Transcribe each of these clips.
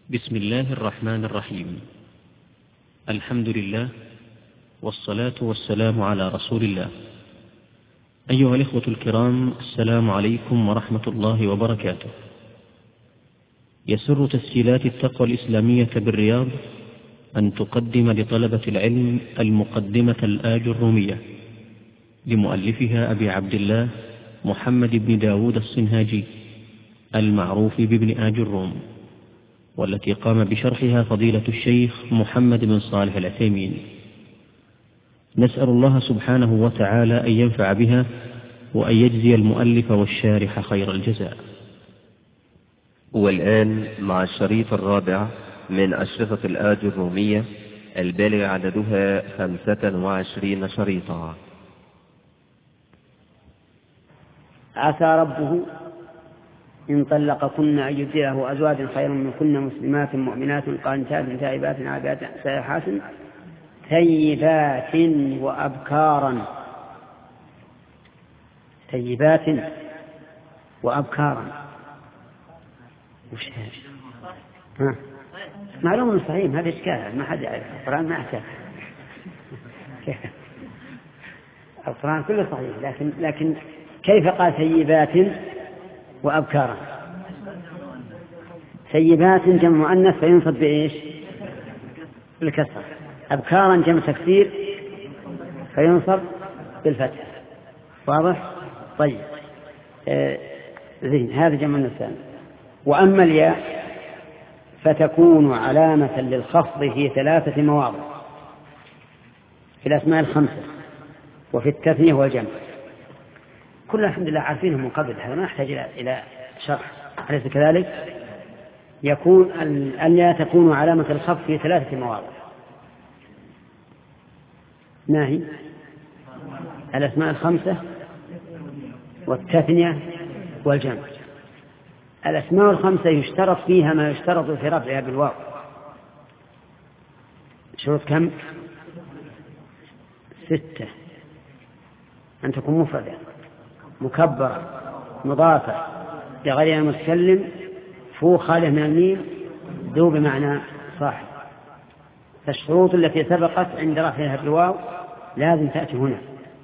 بسم الله الرحمن الرحيم. الحمد لله والصلاة والسلام على رسول الله. أيها الإخوة الكرام، السلام عليكم ورحمة الله وبركاته. يسر تسجيلات التقوى الإسلامية بالرياض أن تقدم لطلبة العلم المقدمة الآج الرومية لمؤلفها أبي عبد الله محمد بن داود الصنهاجي المعروف بابن آج الروم، والتي قام بشرحها فضيلة الشيخ محمد بن صالح العثيمين. نسأل الله سبحانه وتعالى أن ينفع بها وأن يجزي المؤلف والشارح خير الجزاء. والآن مع الشريط الرابع من أشرطة الآج الرومية البالغ عددها 25 شريطا. عسى ربه إن طلقكن أن يبدله أزواجا خيرا منكن مسلمات مؤمنات قانتات تائبات عابدات سائحات ثيبات وأبكارا. ثيبات وأبكارا وش هذا؟ معلوم صحيح، هذا إشكال ما حد يعرف. القرآن ما أحتاج القرآن كله صحيح، لكن كيف قال ثيبات وأبكارا؟ ثيبات جمع مؤنث فينصب بإيش؟ بالكسر. أبكارا جمع تكسير فينصب بالفتح. واضح؟ طيب زين، هذا جمع الثاني. وأما الياء فتكون علامة للخفض في 3 مواضع في الأسماء 5 وفي التثنية والجمع. كلنا الحمد لله عارفينهم من قبل، هذا ما نحتاج إلى شرح، أليس كذلك؟ يكون الياء تكون علامة الخفض في 3 مواضع. ما هي؟ الأسماء 5 والتثنية والجمع. الأسماء 5 يشترط فيها ما يشترط في رفعها بالواو. شروط كم؟ 6: أن تكون مفردة مكبرة مضافة لغير المتكلم فوق خالف من الميم ذو بمعنى صاحب. فالشروط التي سبقت عند رفعها بالواو لازم تأتي هنا.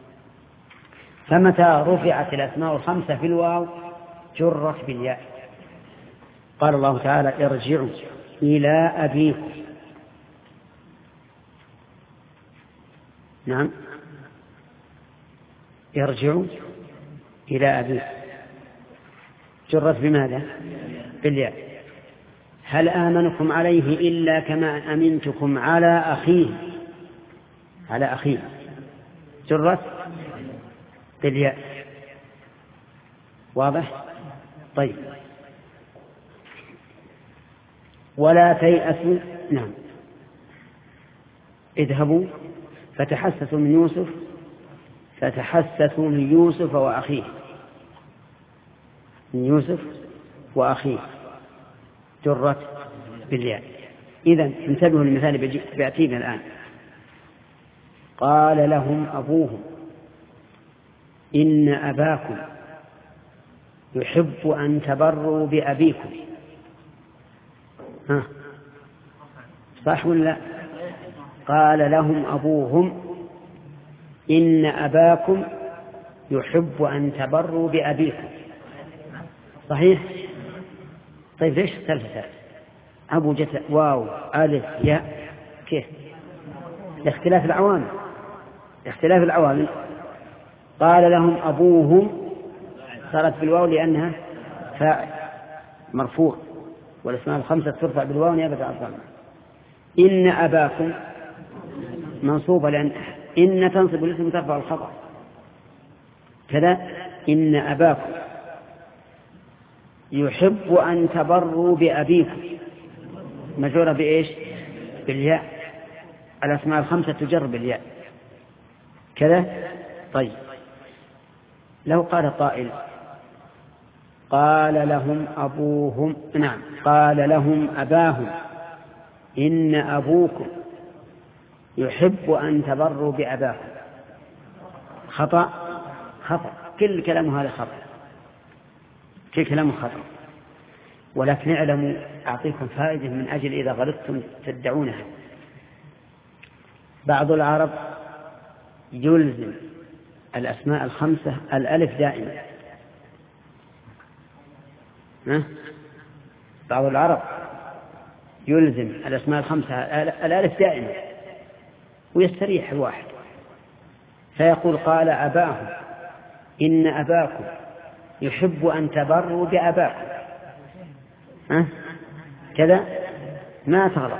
فمتى رفعت الأسماء 5 في الواو جرت بالياء. قال الله تعالى: ارجعوا إلى أبيكم. نعم، ارجعوا إلى أبيكم جرت بماذا؟ بالياء. هل آمنكم عليه إلا كما أمنتكم على أخيه. على أخيه جرت بالياء. واضح؟ طيب. ولا تيأسوا. نعم، اذهبوا فتحسسوا من يوسف. فتحسسوا من يوسف وأخيه. من يوسف وأخيه جرت بالياء. إذن انتبهوا للمثال بيأتينا الآن. قال لهم أبوهم إن أباكم يحب أن تبروا بأبيكم. صح ولا لا؟ قال لهم أبوهم إن أباكم يحب أن تبروا بأبيكم. صحيح؟ طيب ليش ثلاثة؟ أبو جت واو ألف ياء كيف؟ لاختلاف العوامل. لاختلاف العوامل. قال لهم أبوهم صارت بالواو لأنها فاعل مرفوع، والأسماء 5 ترفع بالواو نيابة عن الضمة. إن أباكم منصوبة لأن إن تنصب الاسم ترفع الخبر كذا. إن أباكم يحب أن تبروا بأبيكم مجرورة بإيش؟ بالياء. الأسماء 5 تجر بالياء كذا. طيب، لو قال قائل قال لهم أبوهم، نعم، قال لهم أباهم إن أبوكم يحب أن تبروا بأباكم. خطأ. كل كلام هذا خطأ. كل كلام خطأ. ولكن اعلموا أعطيكم فائدة من أجل إذا غلطتم تدعونها. بعض العرب يلزم الأسماء الخمسة الألف دائما. بعض العرب يلزم الأسماء الخمسة الألف دائما ويستريح الواحد، فيقول قال أباهم إن أباكم يحب أن تبروا بأباكم، كذا ما تغلط.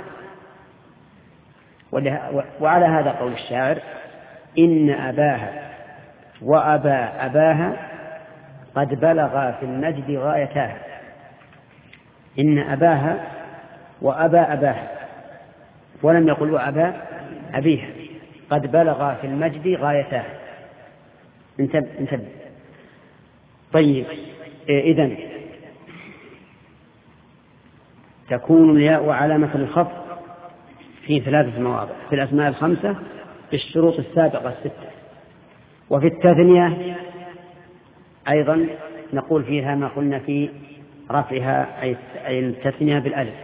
وعلى هذا قول الشاعر إن أباها وأبا أباها قد بلغا في المجد غايتها. إن أباها وأبا أباها، ولم يقل وأبا أبيها، قد بلغا في المجد غايتها. انتبه. طيب، إذن تكون الياء علامة الخفض في 3 مواضع في الأسماء الخمسة بالشروط السابقة الستة. وفي التثنية أيضا نقول فيها ما قلنا في رفعها، أي التثنية بالألف،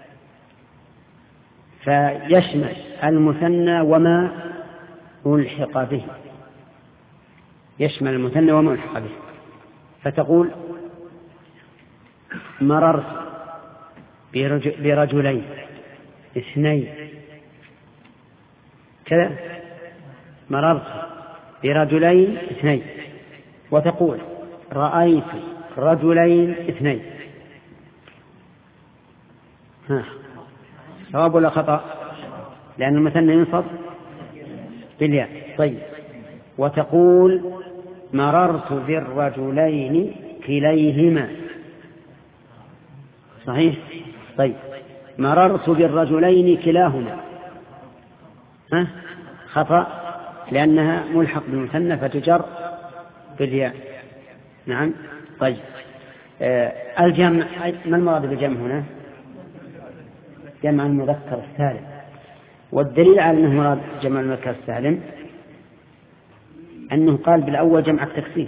فيشمل المثنى وما ألحق به، يشمل المثنى وما ألحق به. فتقول مررت برجلين 2 كذا، مررت برجلين 2. وتقول رأيت رجلين 2. صواب ولا خطأ؟ لأن المثنى ينصب بالياء. طيب، وتقول مررت بالرجلين كليهما. صحيح؟ طيب، مررت بالرجلين كلاهما خطأ، لأنها ملحق بالمثنى فتجر بالياء. نعم. طيب، الجمع، ما المراد بالجمع هنا؟ جمع المذكر السالم. والدليل على أنه مراد جمع المذكر السالم أنه قال بالأول جمع التكسير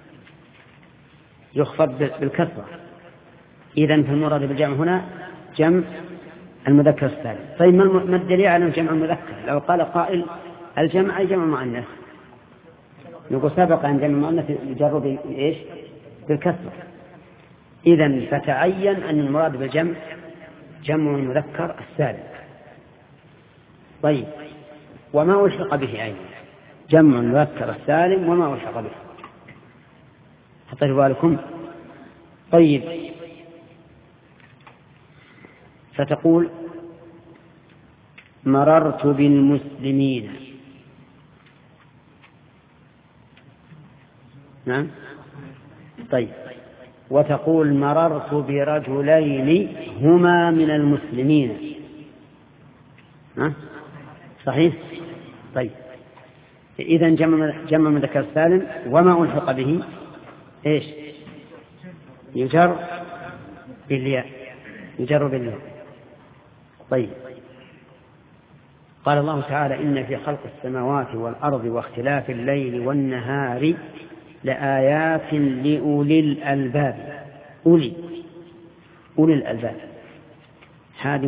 يخفض بالكسرة، إذن فالمراد بالجمع هنا جمع المذكر السالم. طيب، ما الدليل على أنه جمع المذكر؟ لو قال قائل الجمع أي جمع مؤنث، نقول سبق أن جمع المؤنث يجر بإيش؟ بالكسرة. إذن فتعين أن المراد بالجمع جمع المذكر السالم. طيب، وما ألحق به أيضا جمع المذكر السالم وما ألحق به، حطوا بالكم. طيب، فتقول مررت بالمسلمين. نعم. طيب، وتقول مررت برجلين هما من المسلمين. صحيح؟ طيب، إذن جمع مذكر السالم وما ألحق به إيش؟ يجر بالياء، يجر بالياء. طيب، قال الله تعالى إن في خلق السماوات والأرض واختلاف الليل والنهار لآيات لأولي الألباب. أولي الألباب هذه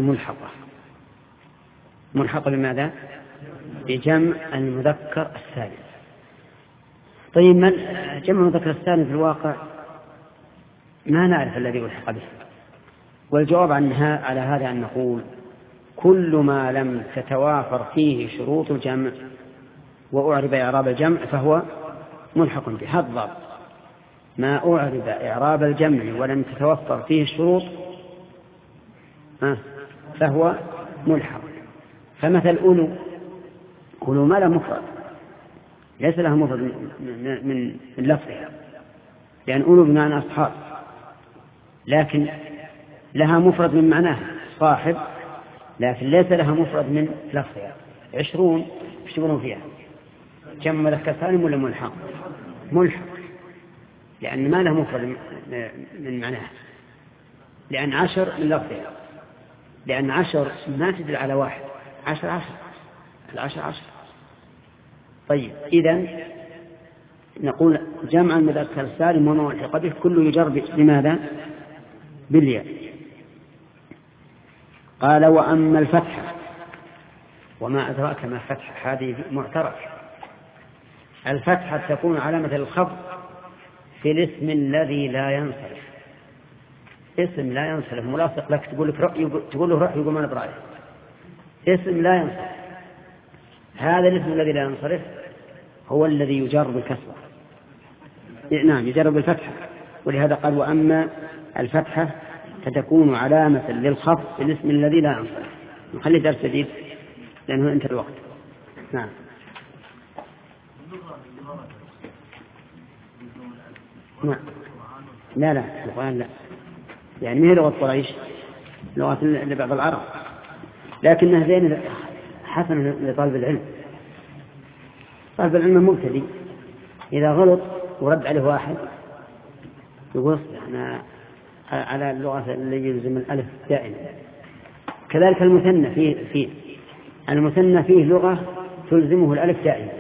ملحقة بماذا؟ بجمع المذكر السالم. طيب، من جمع المذكر السالم في الواقع ما نعرف الذي ألحق به، والجواب عنها على هذا أن نقول كل ما لم تتوافر فيه شروط الجمع وأعرب إعراب الجمع فهو ملحق به. هذا الضابط، ما أعرب إعراب الجمع ولم تتوفر فيه الشروط فهو ملحق. فمثل أولو ما له مفرد، ليس له مفرد من لفظها، لأن أولو بمعنى أصحاب، لكن لها مفرد من معناها صاحب، لكن ليس لها مفرد من لفظها. 20 يشتغلون فيها جمع مذكر سالم ولا ملحق؟ ملحق، لأن ما له مفرد من معناها، لأن 10 من لفظها، لأن 10 ما تدل على واحد، 10 10. طيب، إذن نقول جمع المذكر السالم وما ألحق به كله يجر بماذا؟ بالياء. قال وأما الفتحة وما أدراك ما الفتحة هذه معترف. الفتحة تكون علامة الخفض في الاسم الذي لا ينصرف. اسم لا ينصرف ملاصق لك تقول له رأي يقول ما برأيه. اسم لا ينصرف، هذا الاسم الذي لا ينصرف هو الذي يجر بالكسرة. نعم يجر بالفتحة، ولهذا قال وأما الفتحة فتكون علامة للخفض في الاسم الذي لا ينصرف. نخلي درس جديد لأنه انتهى الوقت. نعم. نعم. لا القرآن لا، يعني ما هي لغة قريش، لغة لبعض العرب، لكنها زين حسن لطالب العلم. طالب العلم مبتدئ إذا غلط ورد عليه واحد يقول أنا على اللغة اللي يلزم الألف دائما. كذلك المثنى فيه المثنى فيه لغة تلزمه الألف دائما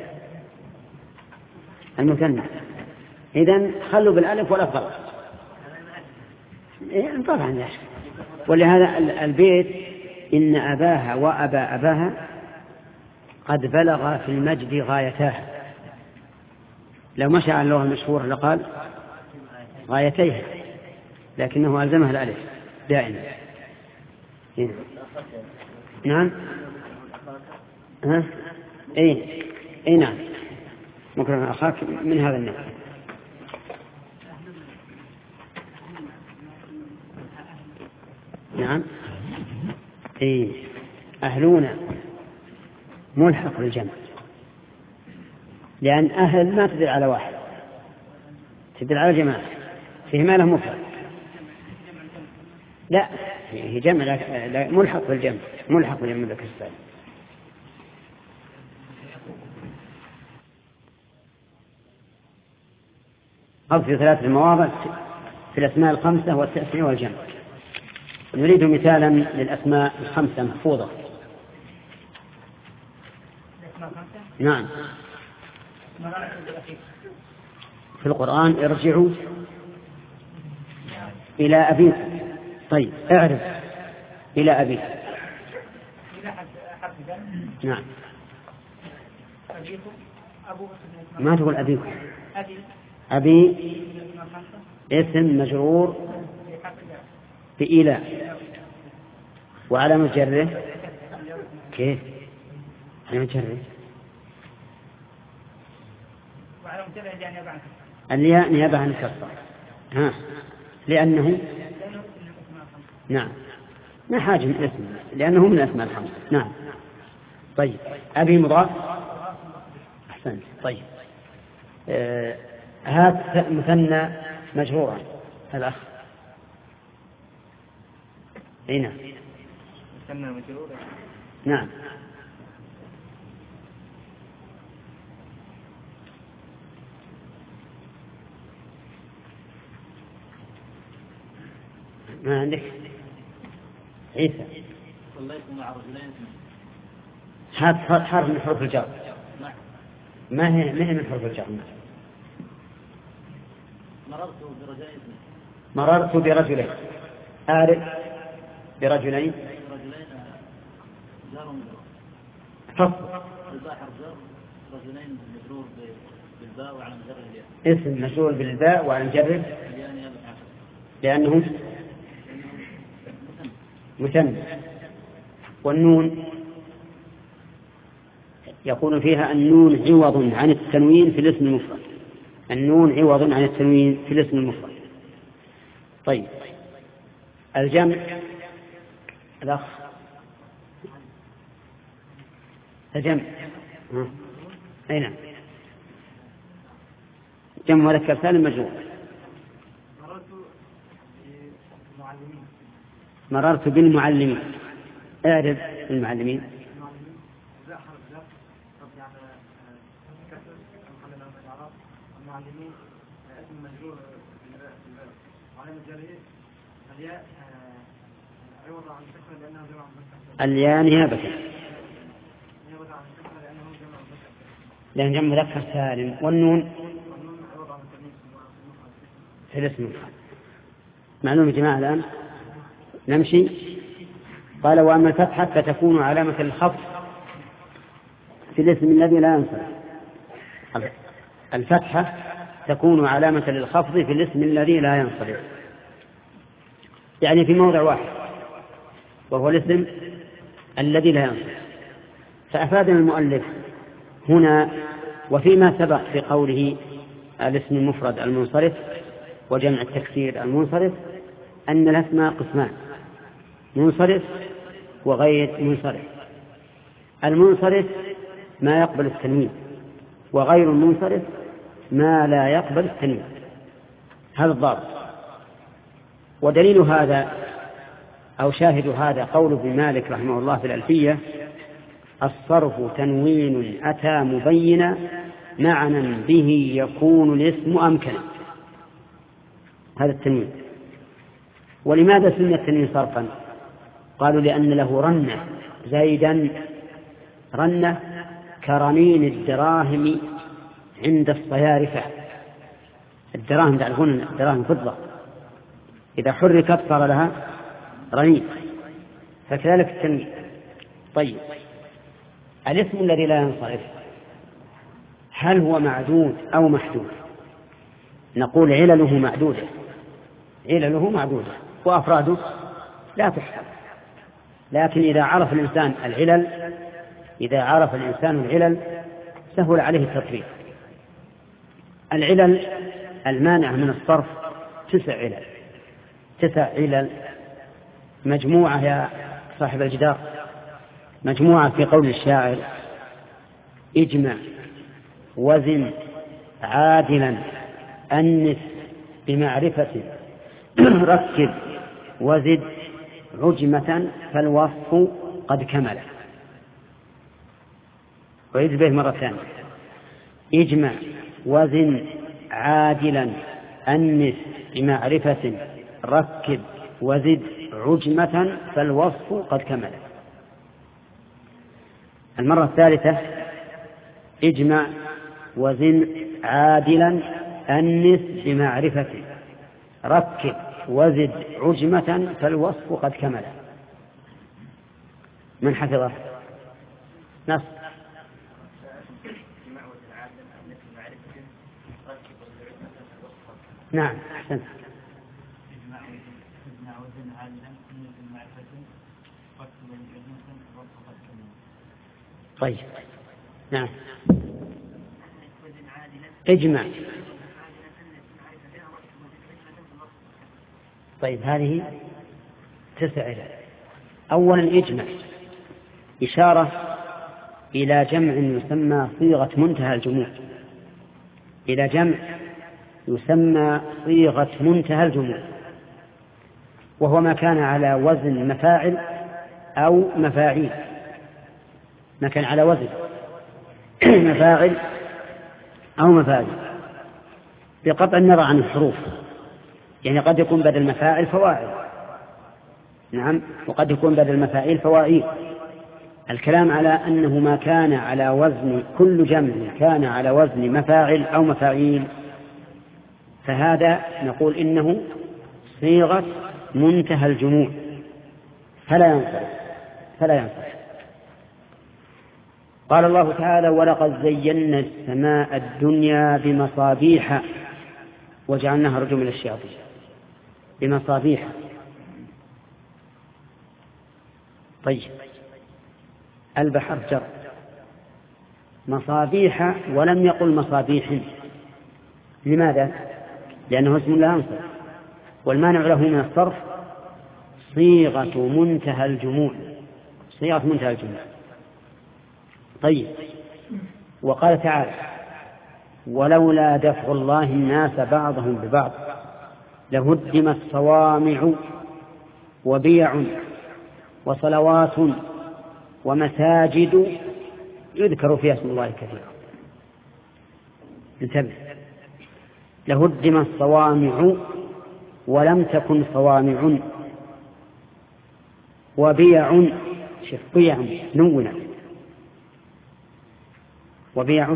المثنى، إذن خلوا بالألف ولا غلط. طبعا لا شك. ولهذا البيت إن أباها وأبا أباها قد بلغ في المجد غايتاه. لو مشى على اللغة المشهورة لقال غايتيها، لكنه ألزمها الألف دائما. نعم. اي نعم مكرم أخاك من هذا النوع. نعم. أهلون ملحق بالجمع، لأن أهل ما تدل على واحد، تدل على جماعة، فيه ما له مفرد. لا هي جمع لا ملحق بالجمع، ملحق بالجمع ذكر السالم. أو في 3 مواضع في الأسماء الخمسة والتأثير والجمع. نريد مثالا للأسماء الخمسة محفوظة. نعم. في القرآن ارجعوا إلى أبيكم. طيب اعرف إلى أبيكم. نعم. ما تقول أبيكم. أبي اسم مجرور بإلى وعلامة جره كيف؟ علامة جره الياء نيابة عن الكسرة. لأنه نعم ما حاجة من اسم، لأنه من الأسماء الخمسة. نعم. طيب أبي مضاف. أحسنت. طيب هذا مثنى مجرورا الأخ. هنا مثنى مجرورا. نعم. ما عندك عيسى. صليت مع رجلين. هذا حرف من حروف الجر. ما هي من حروف الجر. مررت برجلين. أعرف برجلين. فصل. رجلين مجرور بالباء وعلى مجرد الياء. اسم مجرور بالباء وعلى مجرد لأنه مثنى. والنون يكون فيها النون عوض عن التنوين في الاسم المفرد. النون عوض عن التنوين في الاسم المفرد. طيب الجمع الأخ الجمع أين جمع مذكر سالم مجرور. مررت بالمعلمين. اعرف المعلمين. الياء نيابة لأن جمع مذكر سالم. والنون في الاسم. معلوم يا جماعة الآن نمشي. قال وأما الفتحة فتكون علامة للخفض في الاسم الذي لا ينصرف. الفتحة تكون علامة للخفض في الاسم الذي لا ينصرف، يعني في موضع واحد وهو الاسم الذي لا ينصرف. فأفادنا المؤلف هنا وفيما سبق في قوله الاسم المفرد المنصرف وجمع التكسير المنصرف أن الأسماء قسمان: منصرف وغير منصرف. المنصرف ما يقبل التنوين، وغير المنصرف ما لا يقبل التنوين. هذا الضابط. ودليل هذا أو شاهد هذا قول ابن مالك رحمه الله في الألفية: الصرف تنوين أتى مبينا معنى به يكون الاسم أمكنا. هذا التنوين. ولماذا سمي التنوين صرفا؟ قالوا لأن له رنة، زيدا رنة كرنين الدراهم عند الصيارفة. الدراهم تعرفون الدراهم فضة، إذا حركت صار لها رنين، فكذلك التنوين. طيب، الاسم الذي لا ينصرف هل هو معدود أو محدود؟ نقول علله معدودة، علله معدودة وأفراده لا تحسب. لكن إذا عرف الإنسان العلل سهل عليه التطبيق. العلل المانعة من الصرف 9 علل مجموعة يا صاحب الجدار، مجموعة في قول الشاعر: اجمع وزن عادلا أنس بمعرفة ركب وزد عجمة فالوصف قد كمل. ويجب به مرة ثانية: اجمع وزن عادلا أنس بمعرفة ركب وزد عجمة فالوصف قد كمل. المرة الثالثة: اجمع وزن عادلا أنس بمعرفة ركب وزد عجمة فالوصف قد كمل. من حفظه؟ نص. نعم، أحسنت. طيب، نعم. اجمع. طيب، هذه 9 علل. أولا اجمع إشارة إلى جمع يسمى صيغة منتهى الجموع، إلى جمع يسمى صيغة منتهى الجموع، وهو ما كان على وزن مفاعل أو مفاعيل. ما كان على وزن مفاعل أو مفاعيل بقطع النظر عن الحروف، يعني قد يكون بدل مفاعل فواعل، نعم، وقد يكون بدل مفاعيل فواعيل. الكلام على أنه ما كان على وزن، كل جمع كان على وزن مفاعل أو مفاعيل، فهذا نقول إنه صيغة منتهى الجموع فلا ينصرف. قال الله تعالى: ولقد زينا السماء الدنيا بمصابيح وجعلناها رجوما للشياطين. بمصابيح. طيب، البحر جر مصابيح ولم يقل مصابيح. لماذا؟ لأنه اسم لا ينصرف، والمانع له من الصرف صيغة منتهى الجموع، صيغة منتهى الجموع. طيب، وقال تعالى: ولولا دفع الله الناس بعضهم ببعض لهدمت صوامع وبيع وصلوات ومساجد يذكر فيها اسم الله كثيرا. انتبه، لهدمت صوامع ولم تكن صوامع، وبيع بيع نونة، وبيع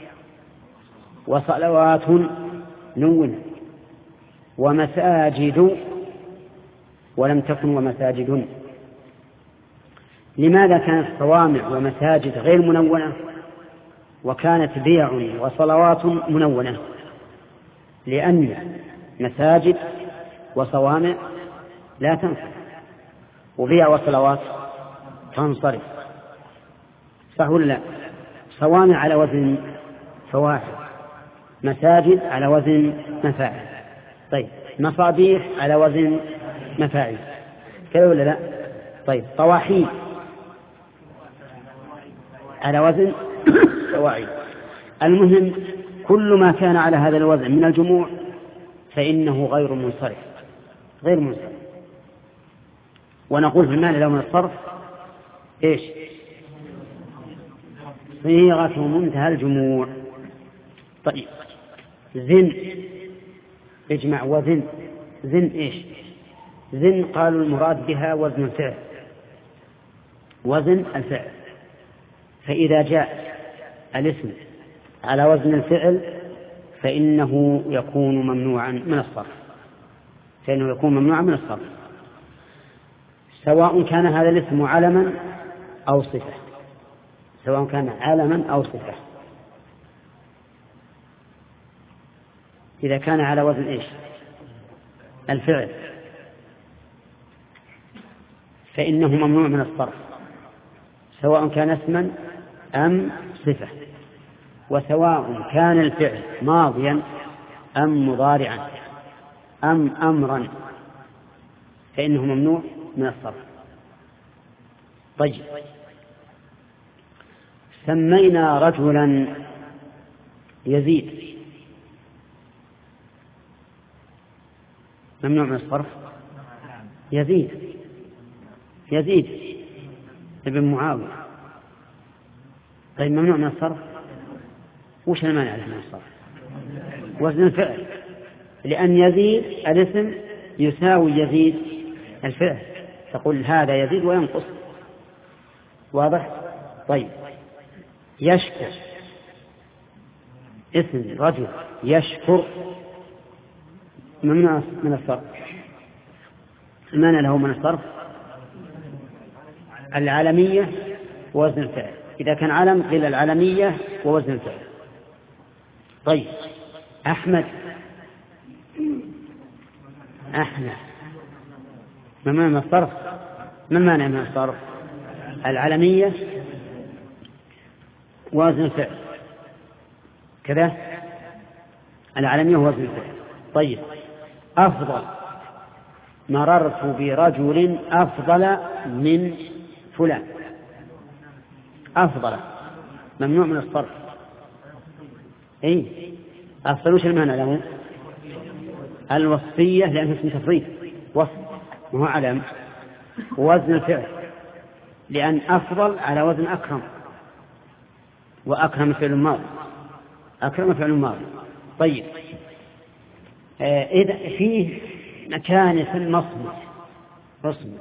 وصلوات نونة، ومساجد ولم تكن ومساجد. لماذا كانت صوامع ومساجد غير منونة وكانت بيع وصلوات منونة؟ لأن مساجد وصوامع لا تنصرف، وبيع وصلوات تنصرف، صح ولا لا؟ صوامع على وزن فواحد، مساجد على وزن مفاعل، طيب مصابيح على وزن مفاعل، كذا ولا لا؟ طيب طواحين على وزن فواعل. المهم كل ما كان على هذا الوزن من الجموع فإنه غير منصرف، غير منصرف. ونقول في المال لو من الصرف إيش؟ صيغة منتهى الجموع. طيب زن، اجمع وزن، زن إيش؟ زن قالوا المراد بها وزن الفعل، وزن الفعل. فإذا جاء الاسم على وزن الفعل فإنه يكون ممنوعا من الصرف، فإنه يكون ممنوعا من الصرف، سواء كان هذا الاسم علما أو صفة، سواء كان علما أو صفة. إذا كان على وزن إيش؟ الفعل، فإنه ممنوع من الصرف، سواء كان اسما أم صفة، وسواء كان الفعل ماضيا أم مضارعا أم أمرا فإنه ممنوع من الصرف. طيب سمينا رجلا يزيد، ممنوع من الصرف؟ يزيد، يزيد ابن معاوية، طيب ممنوع من الصرف؟ وش المانع له من الصرف؟ وزن الفعل، لأن يزيد الاسم يساوي يزيد الفعل، تقول هذا يزيد وينقص، واضح؟ طيب يشكر، اسم رجل يشكر ممنوع من الصرف، المانع له من الصرف؟ العالمية ووزن الفعل، إذا كان علم قيل العالمية ووزن الفعل. طيب أحمد، أحمد ممنوع من الصرف، ما المانع من الصرف؟ العالمية ووزن الفعل، كذا العالمية ووزن الفعل. طيب أفضل، مررت برجل أفضل من فلان، أفضل ممنوع من الصرف. أفضل وش المعنى له؟ الوصفية، لأنه اسم تفضيل وصف وهو علم. ووزن الفعل لأن أفضل على وزن أكرم، وأكرم فعل ماضي، أكرم فعل ماضي. طيب إذا فيه مكان اسم مصمت،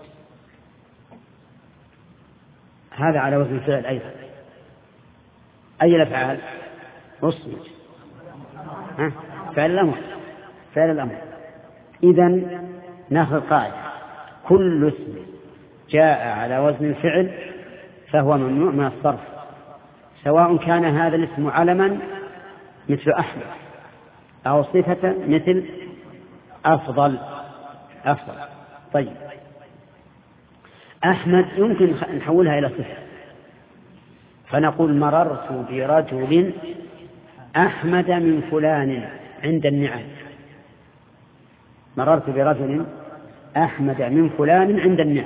هذا على وزن الفعل أيضا. أي الأفعال؟ مصمت، فعل الأمر، فعل الأمر. إذن ناخذ قاعدة: كل اسم جاء على وزن الفعل فهو ممنوع من الصرف، سواء كان هذا الاسم علما مثل أحمد أو صفة مثل أفضل. طيب أحمد يمكن نحولها إلى صفة، فنقول مررت برجل أحمد من فلان عند النعم، مررت برجل أحمد من فلان عند النعم.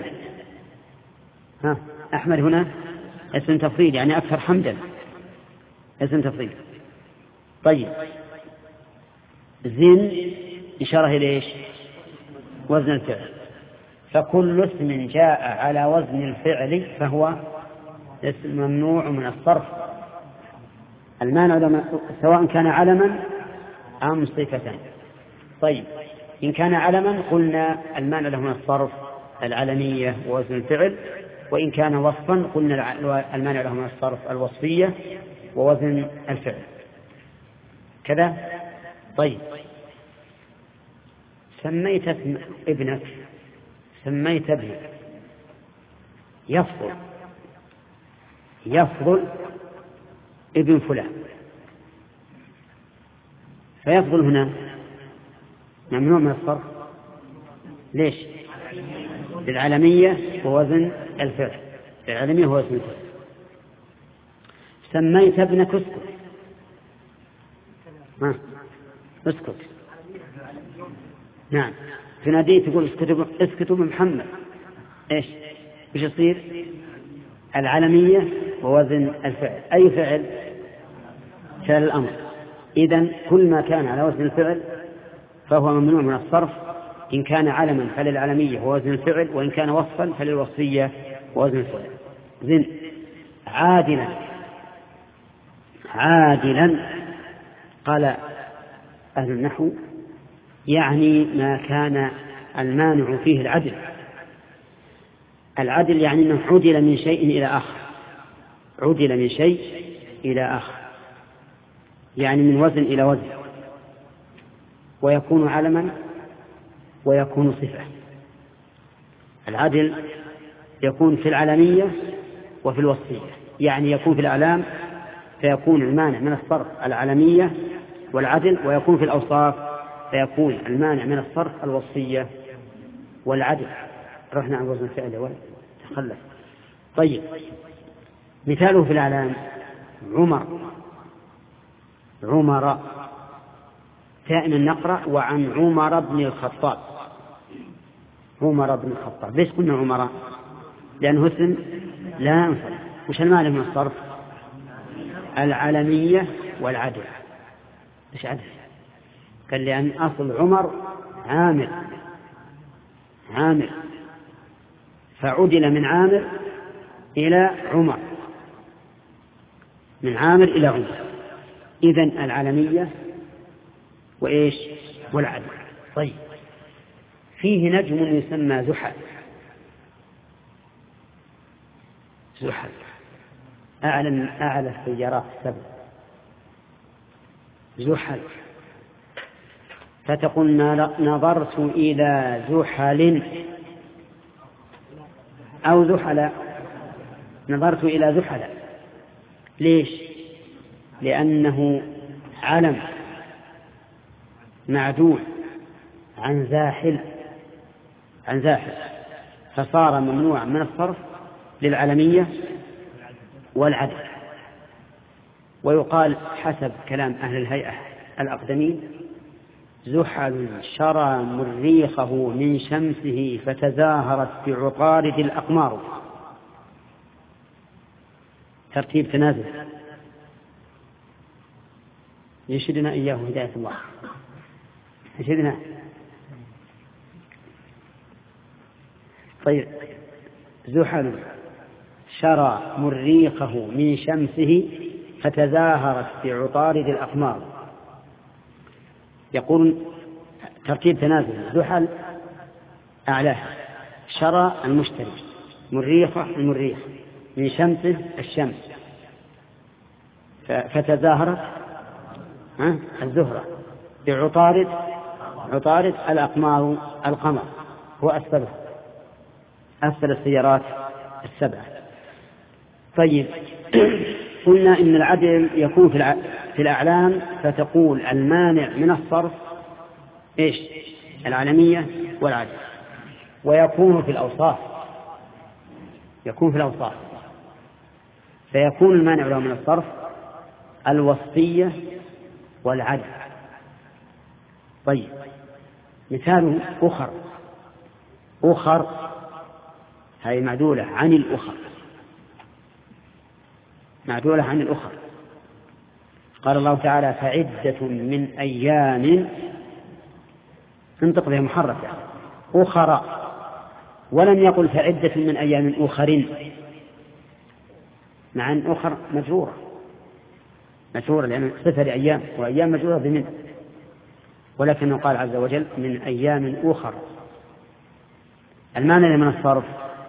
أحمد هنا اسم تفضيل، يعني أكثر حمدا، اسم تفضيل. طيب زين إشارة إلى إيش؟ وزن الفعل. فكل اسم جاء على وزن الفعل فهو اسم ممنوع من الصرف، المانع سواء كان علما أم صفة. طيب إن كان علما قلنا المانع له من الصرف العلمية ووزن الفعل، وإن كان وصفا قلنا المانع له من الصرف الوصفية ووزن الفعل، كذا. طيب سميت ابنك، سميت ابنك يفضل، يفضل ابن فلان، فيفضل هنا ممنوع من الصرف. ليش؟ للعلمية ووزن الفعل. العلمية هو وزن الفعل. سميت ابنك اسكت، اسكت. نعم، تناديه تقول اسكتوا من محمد، ايش يصير؟ العلمية ووزن الفعل. أي فعل؟ فعل الأمر. إذن كل ما كان على وزن الفعل فهو ممنوع من الصرف، إن كان علما فللعلمية ووزن الفعل، وإن كان وصفا فللوصفية ووزن الفعل. زين. عادلا، عادلا قال أهل النحو يعني ما كان المانع فيه العدل. العدل يعني أنه عدل من شيء إلى آخر، عدل من شيء إلى آخر، يعني من وزن إلى وزن، ويكون علما ويكون صفة. العدل يكون في العلمية وفي الوصفية، يعني يكون في الأعلام فيكون المانع من الصرف العلمية والعدل، ويكون في الأوصاف فيكون المانع من الصرف الوصفية والعدل. رحنا عن وزن الفعل يا ولد، تخلف. طيب، مثاله في الأعلام عمر، عمر. دائما نقرأ وعن عمر بن الخطاب، عمر بن الخطاب. ليش قلنا عمر؟ لأنه اسم لا ينصرف. وش المعنى من الصرف؟ العلمية والعدل. ليش عدل؟ قال لأن أصل عمر عامر، عامر، فعدل من عامر إلى عمر، من عامر إلى عمر. إذن العلمية وإيش؟ والعدل. طيب، فيه نجم يسمى زحل، زحل أعلى السيارات السبع، زحل. فتقول نظرت إلى زحل أو زحل، نظرت إلى زحل. ليش؟ لأنه علم معدول عن زاحل، عن زاحل، فصار ممنوعا من الصرف للعلمية والعدل. ويقال حسب كلام أهل الهيئة الأقدمين: زحل شرى مريخه من شمسه فتزاهرت بعطارد الأقمار. ترتيب تنازل يشهدنا إياه هداية الله، يشهدنا. طيب، زحل شرى مريخه من شمسه فتزاهرت بعطارد الأقمار. يقول ترتيب تنازل: زحل أعلاه، شرى المشتري، مريخه المريخ، من شمسه الشمس، فتزاهرت الزهرة بعطارد، عطارد الأقمار، القمر هو أسفل السيارات السبعة. طيب، قلنا إن العدل يكون في الأعلام، فتقول المانع من الصرف إيش؟ العلمية والعدل. ويكون في الأوصاف، يكون في الأوصاف، فيكون المانع له من الصرف الوصفية والعدل. طيب، مثال أخر، أخر هذه معدولة عن الأخر، معدولة عن الأخر. قال الله تعالى: فعدة من أيام، انطق بها محركة، أخرى، ولم يقل فعدة من أيام أخرين، مع أن أخر مجرورة، مجرورة لأن صفة لأيام، وأيام مجرورة بمن، ولكنه قال عز وجل من أيام أخر. المعنى من الصرف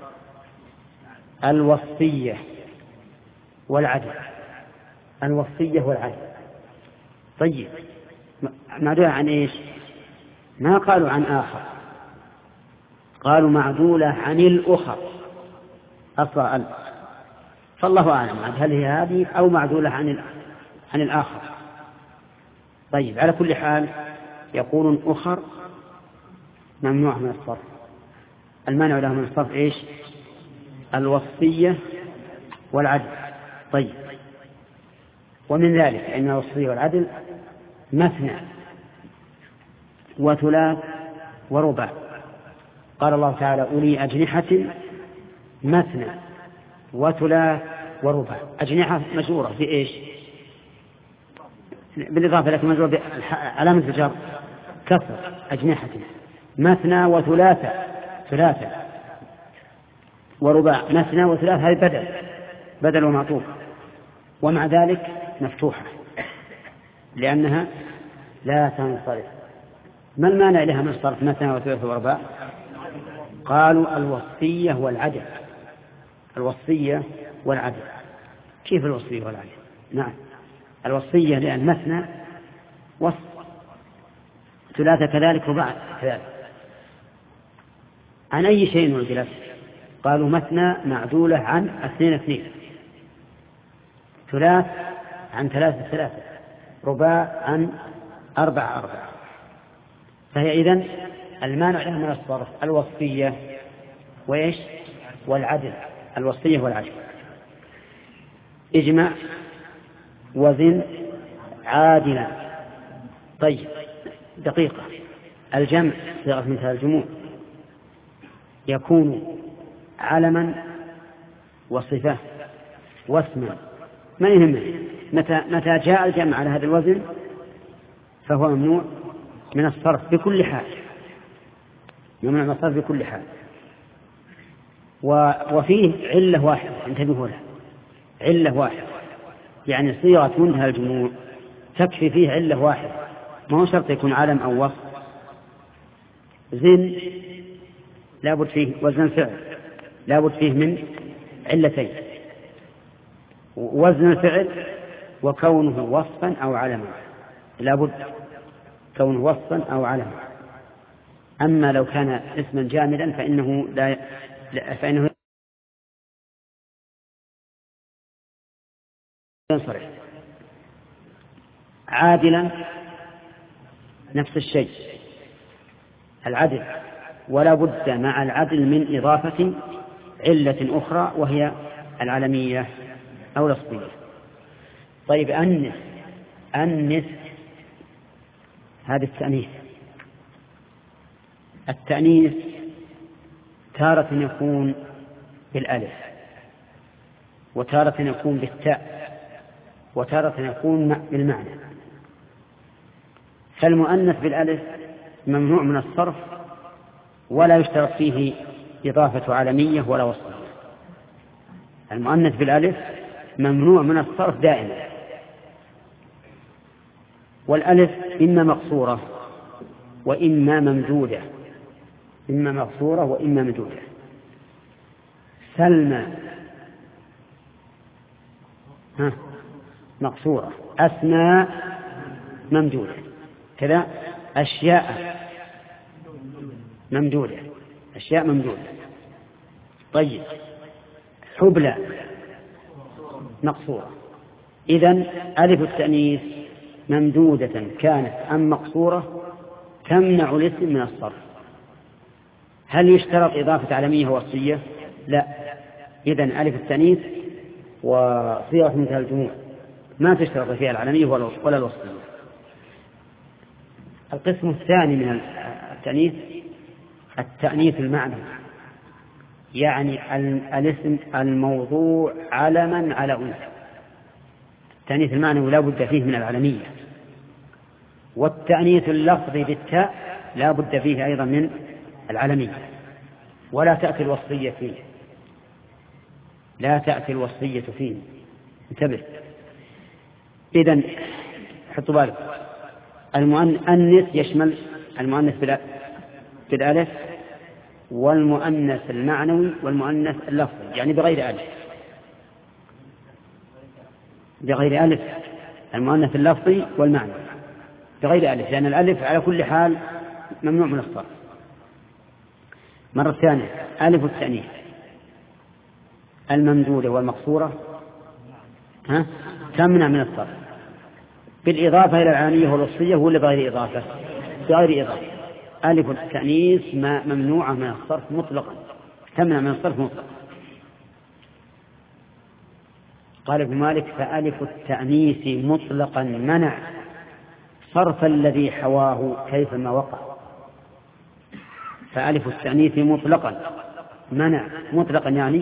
الوصفية والعدل، الوصفية والعدل. طيب، معدولة عن إيش؟ ما قالوا عن آخر، قالوا معدولة عن الأخر، أصلا فالله أعلم هل هي هذه أو معدولة عن الآخر. طيب، على كل حال يقولون أخر ممنوع من الصرف. المانع له من الصرف إيش؟ الوصية والعدل. طيب، ومن ذلك أن الوصية والعدل مثنى وثلاث ورباع. قال الله تعالى أولي أجنحة مثنى وثلاث ورباع. أجنحة مجرورة في إيش؟ بالإضافة لكن مجرورة علامة الجر كسر. أجنحة مثنى وثلاثة، ثلاثة ورباع. مثنى وثلاثة هذه بدل ومعطوف، ومع ذلك مفتوحة لأنها لا تنصرف. ما المانع لها من الصرف مثنى وثلاثة ورباع؟ قالوا الوصية والعدل. الوصية والعدل. كيف الوصية والعدل؟ نعم، الوصية لأن مثنى وصف، ثلاثة كذلك، رباع كذلك. عن أي شيء نعدله؟ قالوا مثنى معدولة عن 2 ثلاث عن 3 رباع عن 4. فهي إذن المانع لها من الصرف الوصية وإيش؟ والعدل. الوصية والعدل. اجمع وزن عادلا. طيب، دقيقة. الجمع صيغة مثال الجموع يكون علما وصفة واسما، ما يهمه. متى جاء الجمع على هذا الوزن فهو ممنوع من الصرف بكل حال، ممنوع من الصرف بكل حال. وفيه علة واحدة، انتبهوا لها، علة واحدة، يعني صيغة منتهى الجموع تكفي فيه علة واحدة، ما هو شرط يكون علم أو وصف. زن لابد فيه وزن فعل، لابد فيه من علتين: وزن الفعل وكونه وصفا أو علما، لابد كونه وصفا أو علما. أما لو كان اسما جامدا فإنه ينصرف. عادلا نفس الشيء، العدل، ولا بد مع العدل من إضافة علة أخرى وهي العلمية أو الأصلية. طيب، أنس هذا التأنيث تارة يكون بالألف، وتارة يكون بالتاء، وتارة يكون بالمعنى. فالمؤنث بالألف ممنوع من الصرف ولا يشترط فيه إضافة علمية ولا وصفية. المؤنث بالألف ممنوع من الصرف دائما. والألف إما مقصورة وإما ممدودة، إما مقصورة وإما ممدودة. سلمى مقصورة، أسماء ممدودة، كذا أشياء ممدودة، أشياء ممدودة. طيب، حبلى مقصورة. إذن ألف التأنيث ممدودة كانت أم مقصورة تمنع الاسم من الصرف. هل يشترط إضافة علمية ووصية؟ لا. إذن ألف التأنيث وصيغة مثال الجموع ما تشترط فيها العلمية ولا الوصية. القسم الثاني من التأنيث التأنيث المعنوي، يعني الاسم الموضوع علما على أنثى. التأنيث المعنوي لا بد فيه من العلمية، والتأنيث اللفظي بالتاء لا بد فيه أيضا من العلمية، ولا تأتي الوصية فيه، لا تأتي الوصية فيه. انتبه. إذن حطوا بالك، المؤنث يشمل المؤنث بالألف والمؤنث المعنوي والمؤنث اللفظي، يعني بغير ألف، بغير ألف المؤنث اللفظي والمعنوي بغير ألف، لأن الألف على كل حال ممنوع من الصرف. مرة ثانية، ألف التأنيث الممدودة والمقصورة تمنع من الصرف بالإضافة إلى العلمية والوصفية ولا بغير إضافة؟ بغير إضافة. ألف التأنيث ممنوعة من الصرف مطلقا، تمنع من الصرف مطلقا. قال ابن مالك: فألف التأنيث مطلقا منع صرف الذي حواه كيفما وقع. فألف التأنيث مطلقا منع، مطلقا يعني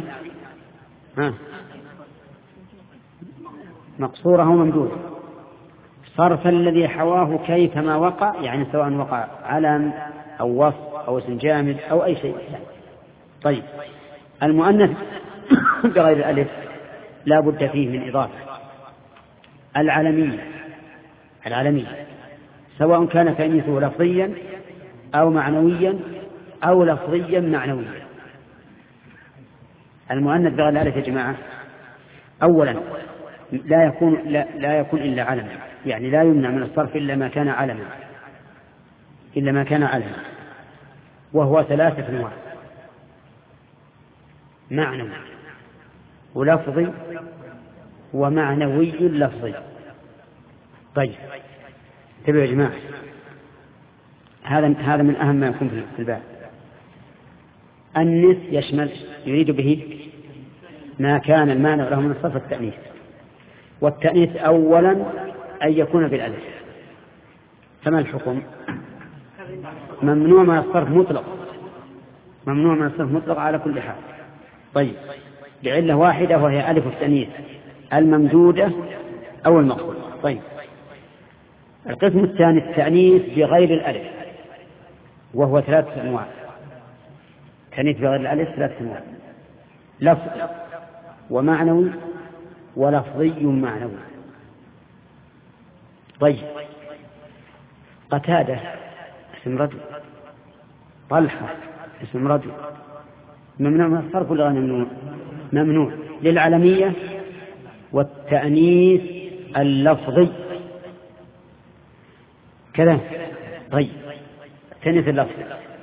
مقصورة وممدودة، صرف الذي حواه كيفما وقع، يعني سواء وقع علم أو وصف أو اسم جامد أو أي شيء. طيب، المؤنث بغير الألف لا بد فيه من إضافة. العلمية سواء كان تأنيثه لفظيا أو معنويا أو لفظيا معنويا. المؤنث بغير الألف يا جماعة أولا لا يكون إلا علما، يعني لا يمنع من الصرف إلا ما كان علما، وهو 3 أنواع: معنوي ولفظي ومعنوي لفظي. طيب انتبهوا يا جماعة، هذا من أهم ما يكون في الباب. النث يشمل، يريد به ما كان المانع له من الصرف التأنيث، والتأنيث أولا أن يكون بالألف. فما الحكم؟ ممنوع من الصرف مطلق على كل حال. طيب، لعلة واحدة وهي ألف التأنيث الممدودة أو المقصودة. طيب، القسم الثاني التأنيث بغير الألف، وهو 3 أنواع. تأنيث بغير الألف 3 أنواع: لفظ ومعنوي ولفظي معنوي. طيب، قتادة اسم رجل، طلحة اسم رجل، ممنوع من الصرف ولا غير ممنوع للعلمية والتأنيث اللفظي كذا. طيب، التأنيث اللفظي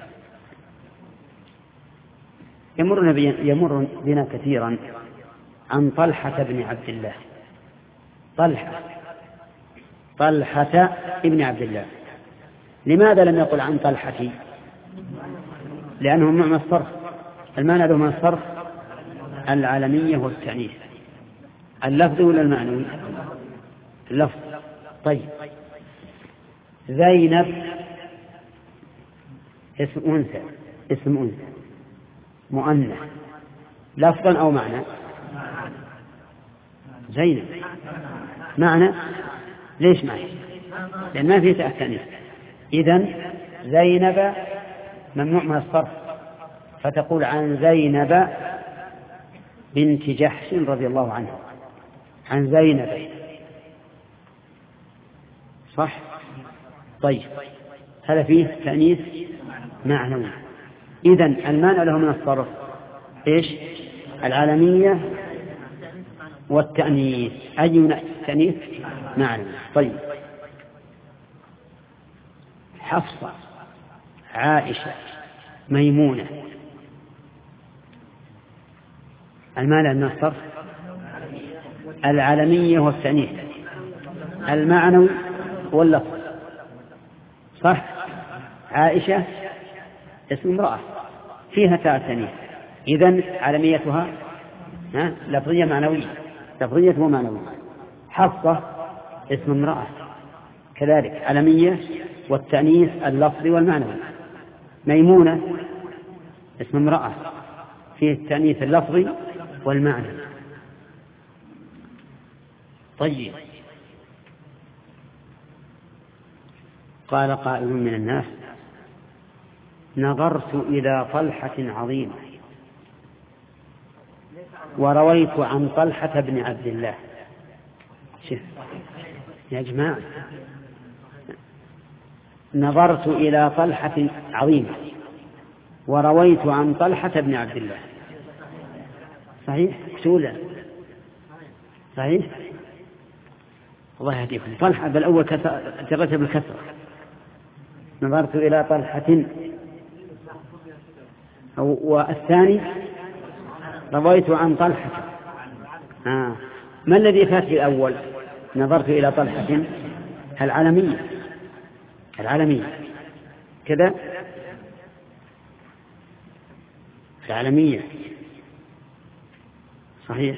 يمر بنا كثيرا عن طلحة بن عبد الله. طلحة ابن عبد الله. لماذا لم يقل عن طلحة؟ لأنه ممنوع من الصرف. المانع له من الصرف العلمية والتأنيث، اللفظ ولا المعنوي؟ اللفظ. طيب، زينب اسم أنثى مؤنث، لفظا أو معنى؟ زينب معنى. ليش معنى؟ لأن ما فيه تأنيث. إذن زينب ممنوع من الصرف، فتقول عن زينب بنت جحش رضي الله عنها، عن زينب، صح؟ طيب، هذا فيه تأنيث معنوي. إذن المانع له من الصرف إيش؟ العالمية والتأنيث. أي تأنيث؟ معنوي. طيب، حفصة، عائشة، ميمونة، المانع من الصرف العالمية والتأنيث، المعنوي واللفظ، صح؟ عائشة اسم امرأة فيها تأنيث، إذن عالميتها لفظية معنوية، لفظية ومعنوية. حفصة اسم امرأة كذلك عالمية والتأنيث اللفظي والمعنوي. ميمونة اسم امرأة فيه التأنيث اللفظي والمعنى. طيب، قال قائل من الناس: نظرت إلى طلحة عظيمة ورويت عن طلحة بن عبد الله. شوف يا جماعة، نظرت إلى طلحة عظيمة ورويت عن طلحة بن عبد الله. صحيح؟ سؤال صحيح؟ الله يهديكم. طلحة بالأول ترتب بالكسرة. نظرت إلى طلحة، والثاني رويت عن طلحة. ما الذي فات في الأول؟ نظرت إلى طلحة العالمية كذا، العالمية صحيح،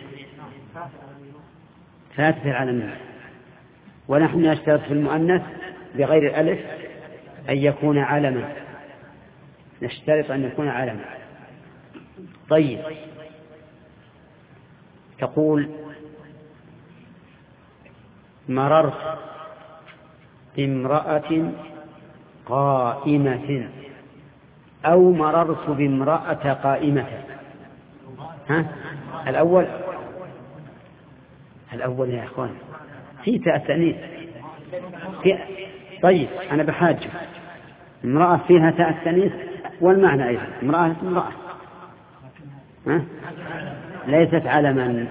فاتت العالمية. ونحن نشترط في المؤنث بغير الألف أن يكون علما، نشترط أن يكون علما. طيب، تقول مررت بامرأة قائمة أو مررت بامرأة قائمة. الأول يا أخوان في تاء التأنيث. طيب أنا بحاجة امرأة فيها تاء التأنيث والمعنى أيضا امرأة ليست علما،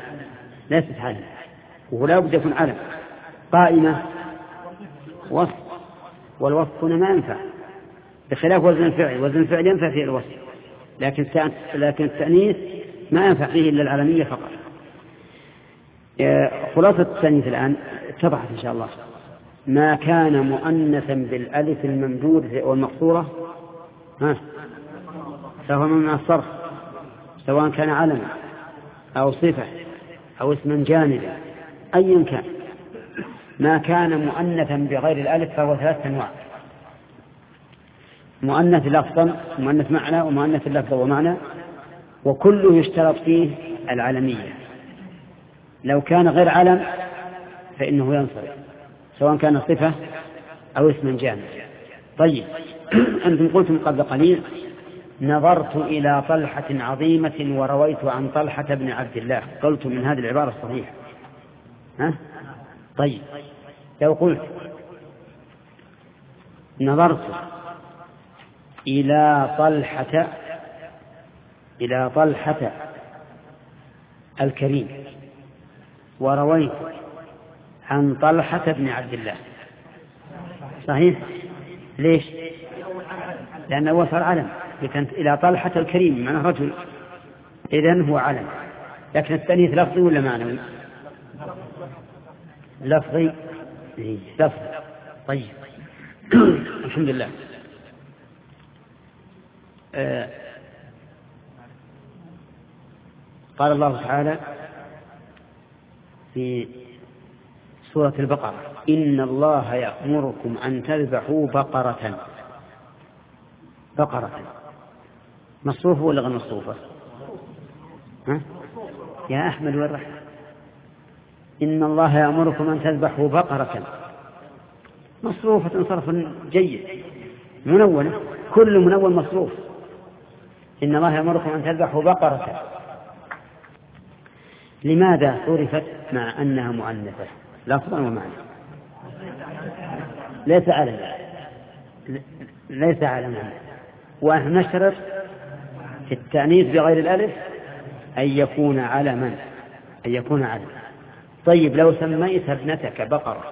ولا بد يكون علم. قائمة وصف، والوصف هنا ما ينفع بخلاف وزن الفعل. وزن الفعل ينفع فيه الوصف، لكن التأنيث ما ينفع فيه إلا العلمية فقط. خلاصة التأنيث الآن اتضحت إن شاء الله. ما كان مؤنثا بالألف الممدودة والمقصورة فهو من الصرف، سواء كان علما أو صفة أو اسما جانبا أيا كان. ما كان مؤنثا بغير الألف فهو 3 أنواع: مؤنث لفظا، مؤنث معنى، ومؤنث لفظا ومعنى، وكله يشترط فيه العلمية. لو كان غير علم فإنه ينصرف، سواء كان صفة أو اسما جامد. طيب، أنتم قلتم قبل قليل نظرت إلى طلحة عظيمة ورويت عن طلحة بن عبد الله، قلت من هذه العبارة الصحيحة. طيب، لو قلت نظرت إلى طلحة الكريم ورويت عن طلحة بن عبد الله، صحيح؟ ليش؟ لأنه وصل علم، إلى طلحة الكريم معنى رجل، إذن هو علم. لكن التأنيث لفظي ولا معنوي؟ لفظي. طيب الحمد لله. قال الله تعالى في سورة البقرة: إن الله يأمركم أن تذبحوا بقرة مصروفة ولا غير مصروفة؟ يا أحمد والرحمة، إن الله يأمركم أن تذبحوا بقرة مصروفة صرف جيد، منونة، كل منون مصروف. إن الله يأمركم أن تذبحوا بقرة. لماذا صرفت مع أنها مؤنثة لفظا ومعنى؟ ليس علما. ونحن نشترط في التأنيث بغير الألف أن يكون علما. طيب، لو سميت ابنتك بقرة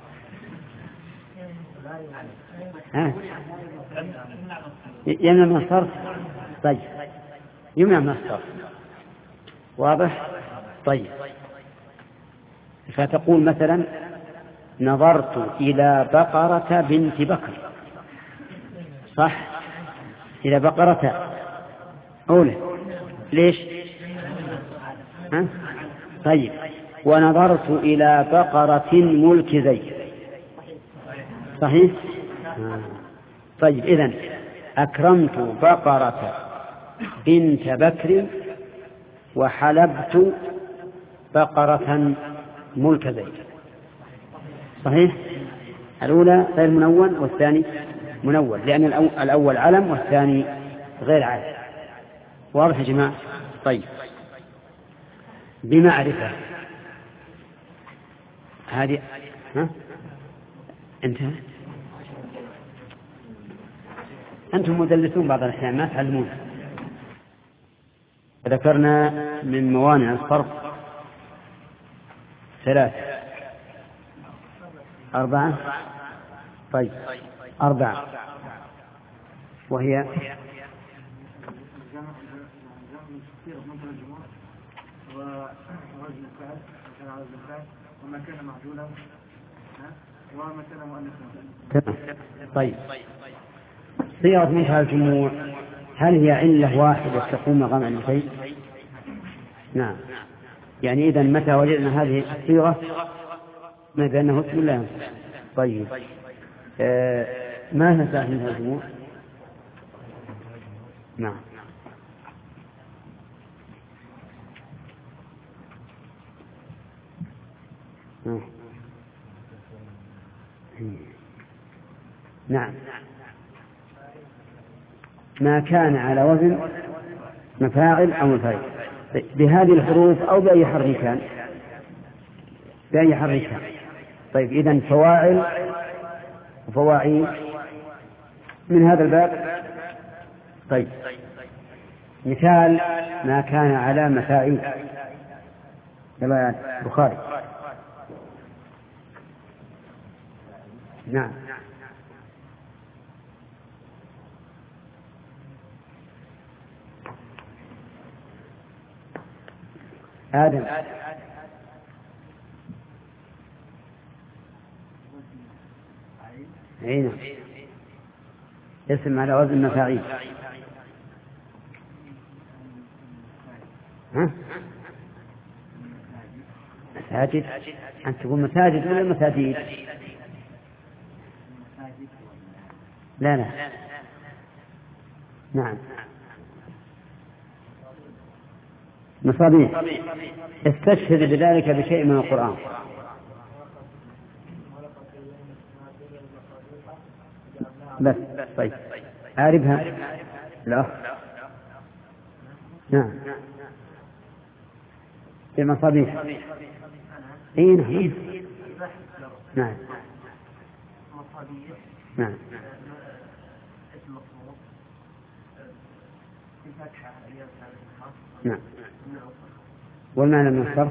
يمنع من الصرف؟ طيب، يمنع من الصرف، واضح؟ طيب، فتقول مثلا نظرت إلى بقرة بنت بكر، صح؟ إلى بقرة أولى، ليش؟ طيب، ونظرت إلى بقرة ملك زيد، صحيح؟ طيب، إذن أكرمت بقرة بنت بكر وحلبت بقرة ملك زيد، صحيح؟ الأولى غير منون والثاني منون، لأن الأول علم والثاني غير علم. واضح يا جماعة؟ طيب، بمعرفة هذه أنتم مدلسون بعض الأحيان ما تعلمون. ذكرنا من موانع الصرف 3 4. طيب، 4 وهي ووزن الفعل كان على وزن الفعل وما كان معدولا وما كان مؤنثا. طيب صيغة منتهى الجموع هل هي علة واحدة تقوم مقام علتين؟ نعم. يعني إذا متى وجدنا هذه الصيغة ما بأنه اسم لا ينفع. طيب ما نسأل منتهى الجموع؟ نعم. نعم. ما كان على وزن مفاعل أو مفاعل بهذه الحروف أو بأي حرف كان، بأي حرف كان. طيب إذن فواعل وفواعيل من هذا الباب. طيب مثال ما كان على مفاعيل. يلا يا بخاري. نعم. آدم. عينه اسم على وزن مفاعيل. مساجد. أنت تقول مساجد ولا مساجد؟ لا لا. نعم. مصابيح. استشهد بذلك بشيء من القرآن. بس. طيب أعرفها. لا. نعم. المصابيح. إيه نعم. نعم. نعم. والمانع من الصرف.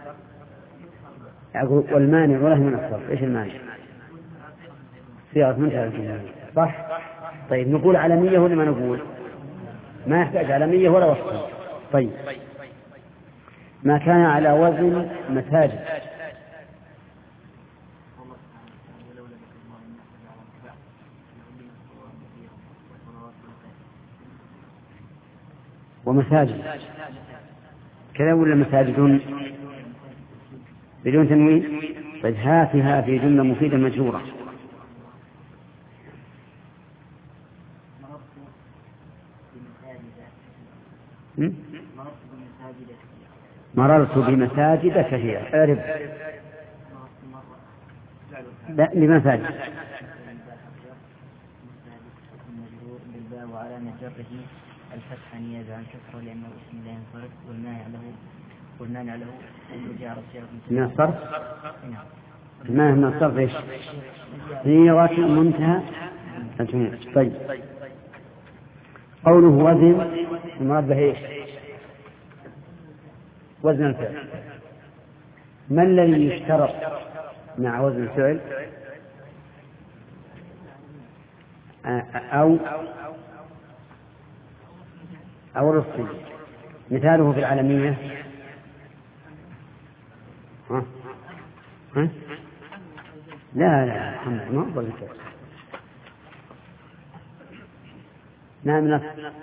والمانع ولا من الصرف. إيش المانع؟ صيغة منتهى الجموع. صح. طيب نقول علمية ولا ما نقول؟ ما يحتاج علمية ولا وصف. طيب ما كان على وزن مساجد. ومساجد كذا ولا مساجد بدون تنوين؟ طيب هاتها في جملة مفيدة مجرورة. مررت بمساجد كثيرة. أعرف لا لمساجد. بالباء وعلى جره الفتح نيابة عن كسر لأنه اسم لا ينصرف والمانع له وجعل الصيغة من الصرف. ما من الصرف إيش؟ صيغة منتهى الجموع. طيب قوله وزن المراد به إيش؟ وزن الفعل. ما الذي يشترط مع وزن الفعل؟ أو الرصي. مثاله في العالمية لا محمد ما أفضل مثال. نعم.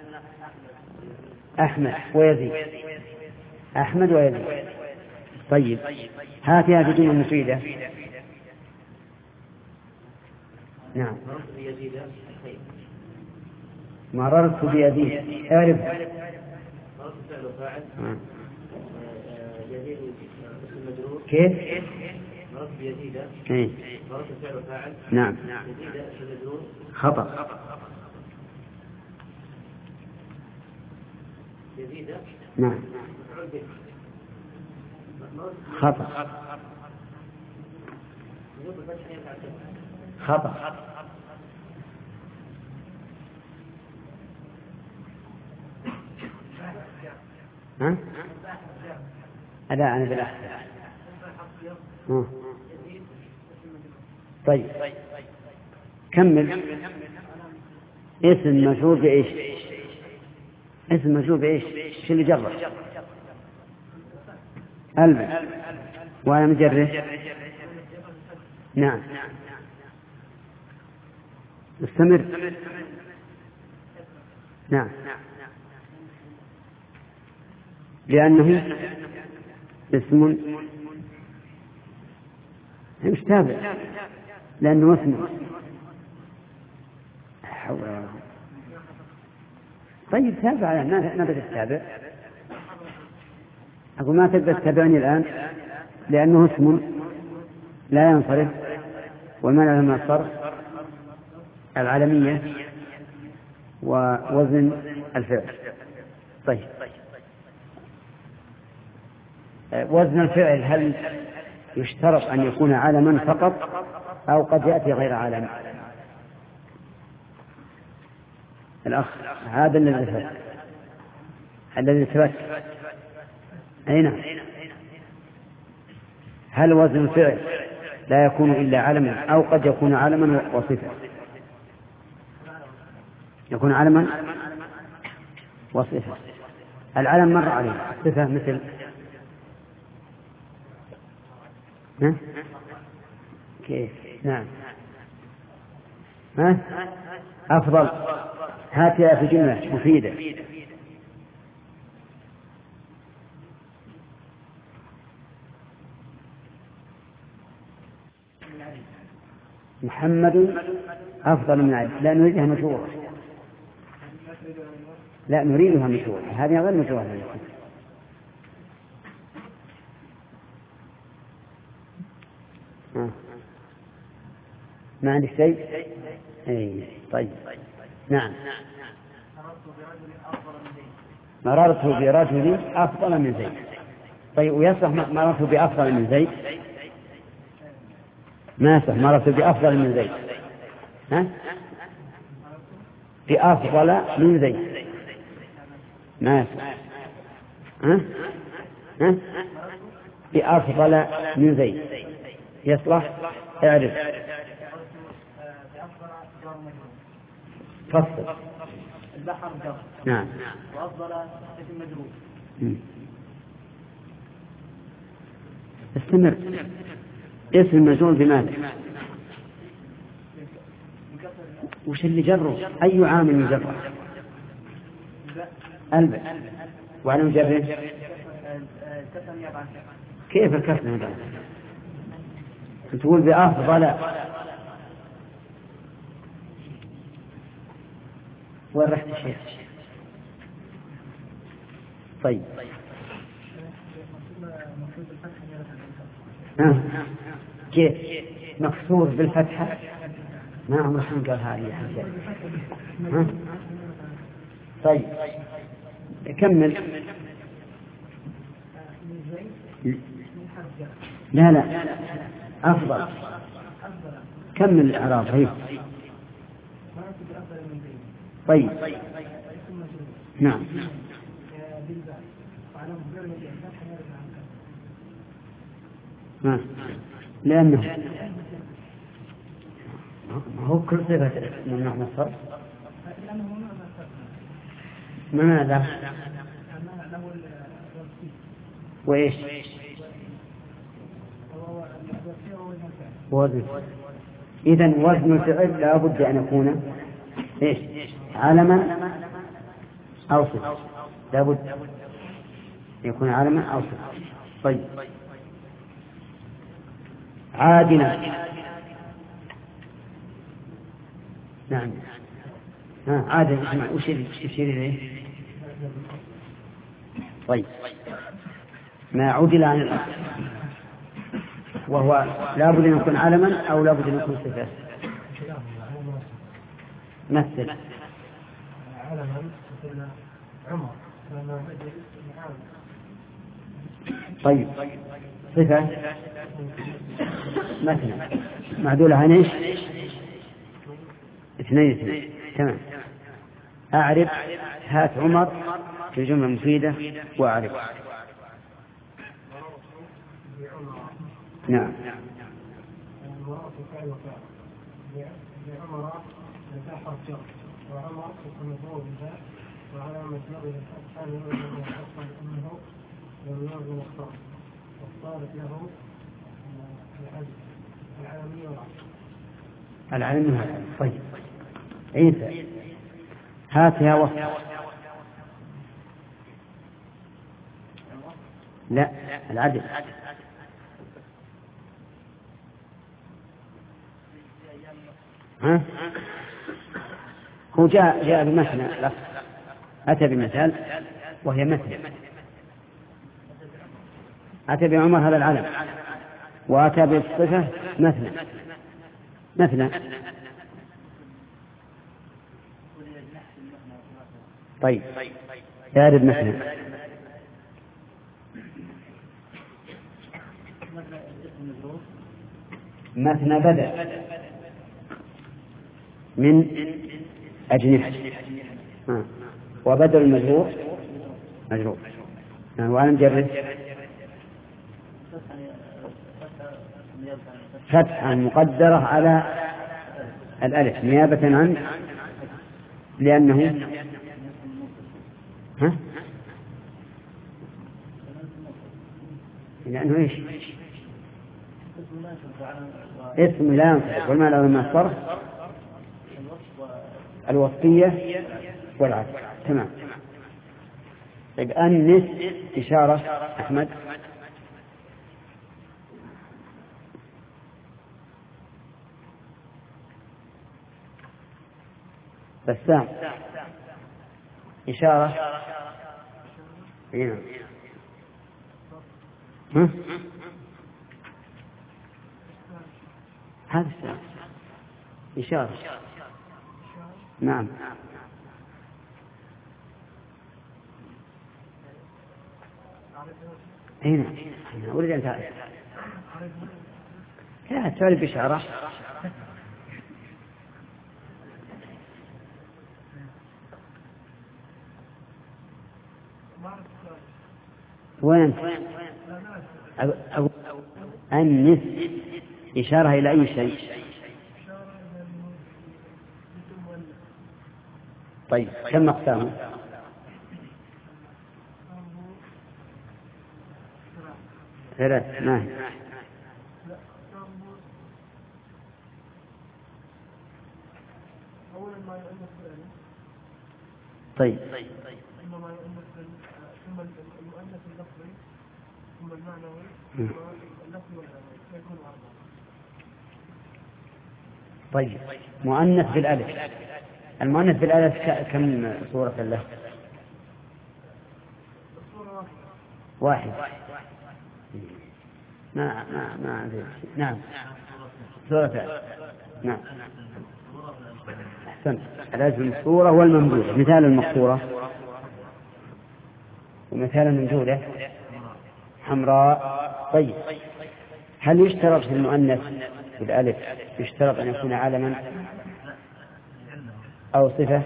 أحمد ويزيد. طيب هاتها في جملة مفيدة. نعم. مررت بيزيد. أعرف. كيف؟ مررت بيزيد. مررت فعل فاعل. نعم. خطأ. يزيد. نعم. خطأ. خطأ. ها؟ لا أنا بالأحسن. طيب كمل. اسم مجرور بإيش؟ اسم مجرور بإيش؟ شو اللي جره؟ ألبس وأنا مجره. نعم استمر. نعم لأنه اسم مش تابع، لأنه اسم. طيب تابع، ما بدأت تتابع. أقول ما تقدر تتابعني الآن لأنه اسم لا ينصرف، والمنع من الصرف العلمية ووزن الفعل. طيب وزن الفعل هل يشترط أن يكون علما فقط أو قد يأتي غير علم؟ الأخ هذا الذي ثبت. أي نعم. هل وزن الفعل لا يكون إلا علما أو قد يكون علما وصفة؟ يكون علما وصفة. العلم مر عليه، الصفة مثل كيف؟ نعم أفضل. هاتها في جملة مفيدة. محمد أفضل من علي. لا نريدها مشهورة، لا نريدها مشهورة، هذه غير مشهورة. ما عندك شيء؟ أي طيب. نعم مررت برجل أفضل من زيد. طيب ويصح مررت بأفضل من زيد؟ ما يصح مررت بأفضل من زيد. بأفضل من زيد ما يصح. بأفضل من زيد يصلح. اعرف فصل. البحر جر. نعم. وأفضل اسم مجرور. استمر. اسم مجرور بماذا؟ وش اللي جره؟ أي عامل يجره؟ ألبس. وعلى مجره كيف الكسر؟ تقول بأفضل. وين رحت الشيخ؟ طيب كيف مكسور بالفتحة؟ ما عمر شلون قال هذه يا حجاج. طيب كمل. لا أفضل. كمل الإعراب. هي طيب. نعم لأنه هو كل صفة ممنوع من الصرف. ماذا؟ وإيش؟ وزن. إذن وزن الفعل لا بد أن يكون إيش؟ علما أو صفة. لا بد يكون علما أو صفة. طيب عادنا. نعم عادنا. اسمع وش تشير إليه؟ طيب ما عدل عن الأصل وهو لا بد أن يكون علما أو لا بد أن يكون صفة. مثل علما عمر. طيب صفة مثلا معدولة عن ايش؟ اثنين. تمام. أعرف. هات عمر في جملة مفيدة وأعرف. نعم وعمر مفعول به وعلامة جره الفتحة لأنه أنه لم يغن الصرف. العلمية. طيب عيسى هاتها وصف. لا العدل. ها؟ هو جاء بمثنى، أتى بمثال وهي مثل. أتى بعمر هذا العلم، وأتى بالصفة مثنى. طيب يارد مثنى. مثنى بدأ من أجنحة، وبدل المجرور مجرور، وأنا مجرد فتحة مقدرة على الألف نيابة عن، لأنه لأنه إيش؟ اسم لا ينصرف، والما له من الصرف الوصفية والعدل. تمام. طيب أنس إشارة أحمد. بسام إشارة. هنا هذا السلام إشارة. نعم. هنا أريد أن تعرف. لا تعرف إشارة. وين أنس إشارة إلى أي شيء؟ طيب كم أقسامه؟ ثلاث. ما هي؟ طيب المؤنث اللفظي ثم المعنوي ثم اللفظي والمعنوي يكون أربعة. طيب مؤنث بالألف. المؤنث بالألف كم صورة له؟ واحد. ما أدري. نعم صورة. نعم أحسنت. الألف المقصورة والممدودة. مثال المقصورة ومثال الممدودة حمراء. طيب هل يشترط في المؤنث بالألف يشترط أن يكون علما أو صفة؟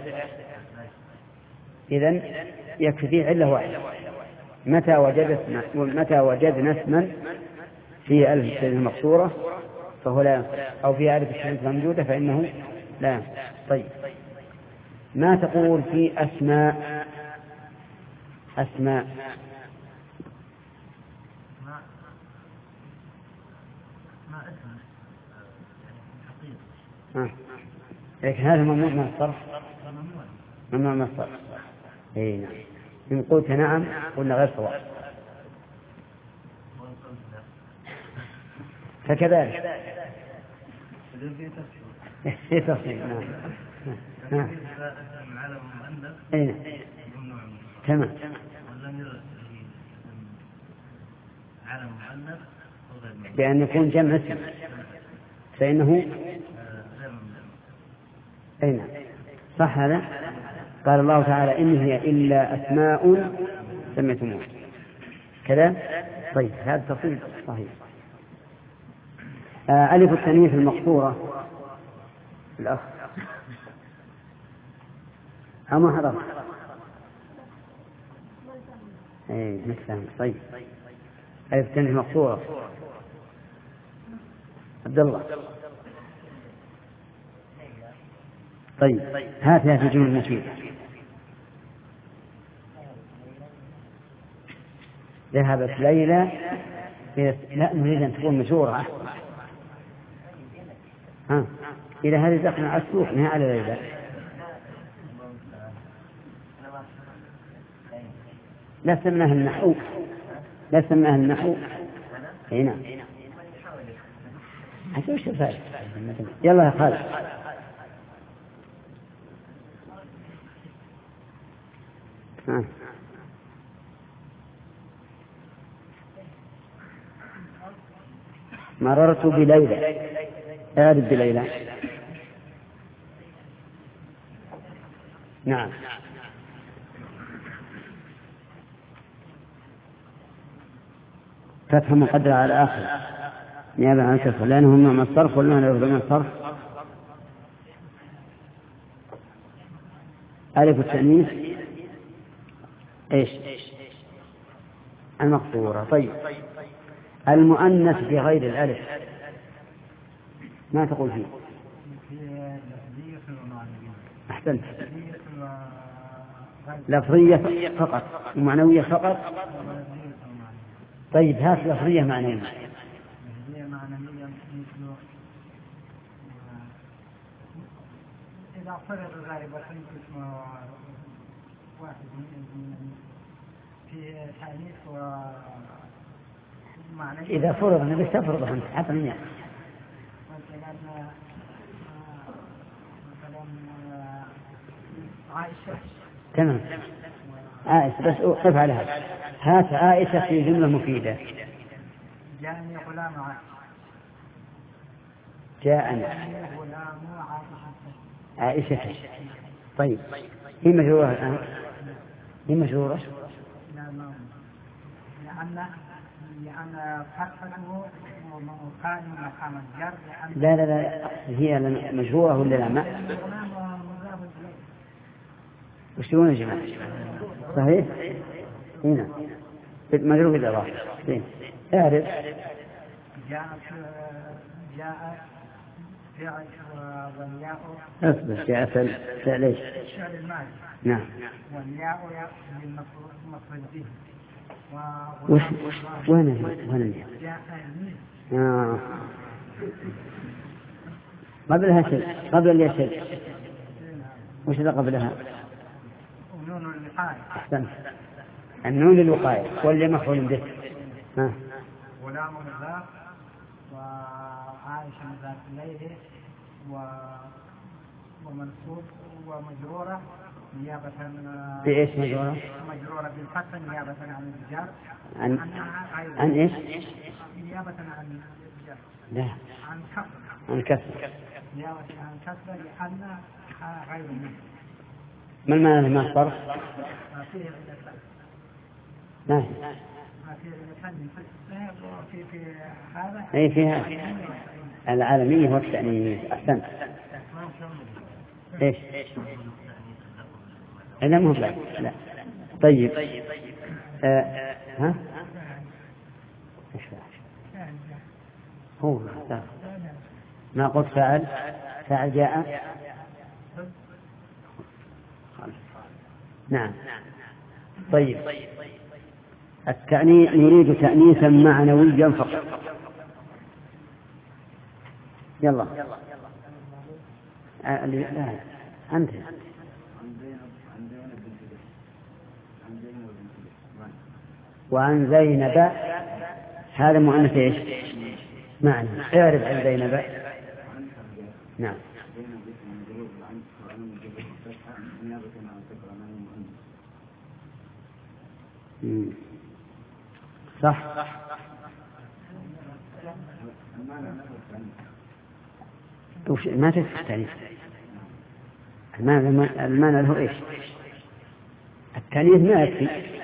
إذن يكفي علة واحدة. متى وجدنا اسما فيه ألف الشديد المقصورة فهو لا ينصرف، أو فيه ألف الشديد الممدودة فإنه لا ينصرف. طيب ما تقول في أسماء؟ لكن هذا ممنوع من الصرف. ممنوع من الصرف. اي نعم. إن قلت نعم قلنا غير صواب. فكذلك في تفصيل. نعم. تمام. بأن يكون جمع اسم فإنه أين صح هذا؟ قال الله تعالى إن هي إلا أسماء سميتموها كذا. طيب هذا تفصيل صحيح. ألف التانيث المقصورة الأخ أما حضر أي مثلا. طيب ألف التانيث المقصورة عبد الله. طيب هاتها في جمل المفيد. ذهبت ليلى لا نريد أن تكون مشهورة. ها إذا هذه دخلنا على السوق ما على ذلك. لا سمناه النحو، لا سمناه النحو. هنا حتى وش الفائدة؟ يلا يا خالد. مررت بليلى. أعرف بليلى. نعم. فتح مقدر على آخر نيابة عن كسر لأنه ممنوع من الصرف والمعنى يرضى من الصرف. ألف التأنيث إيش؟ المقصورة. طيب المؤنث بغير الألف ما تقول فيه؟ أحسنت. لفظية فقط ومعنوية فقط. طيب هات لفظية معنوية. إذا فرض غالبا اسم واحد في تأنيث ومعنى. إذا فرض أنا بس تفرض أنت حتى من يعني. مثلا عائشة. تمام. عائشة بس أوقف على هذا. هات عائشة في جملة مفيدة. جاءني غلام عائشة. جاءني غلام عائشة. طيب هي مجرورة الآن؟ هي مجرورة؟ لأن فتحته مكان مقام الجر. لا لا لا هي مجرورة ولا لا؟ ما وشلون يا جماعة؟ صحيح؟ هنا مجرور بالإضافة. اعرف. جاء فعل والياء. اصبر جاء فعل ايش؟ فعل الماضي. نعم. والياء للمفعول به. وين قبلها شيء قبل الياء شيء. وش اللي قبلها؟ نون الوقاية. أحسنت. النون الوقاية واللي مفعول به. غلام مضاف وعائشة مضاف إليه ومنصوب ومجرورة نيابة. بإيش مجرورة؟ مجرورة بالفتح نيابة عن الجر. عن إيش؟ نيابة عن الجر. لا. عن كسر. عن كسر. نيابة عن كسر لأن غير منه. ما المعنى ما الصرف؟ ما فيه ما في هذا. أي فيها العالمية والتأنيث. أحسنت. إيش؟ لا مو لا. طيب ها؟ هو ما قلت فاعل جاء. نعم. طيب التأنيث نريد تأنيثا معنويا فقط. يلا. لا أنت. وعن زينب هذا مؤنث ايش؟ معنى. اعرف عن زينب. نعم. صح. ما تكفي التأنيث. المعنى له ايش؟ التأنيث ما يكفي.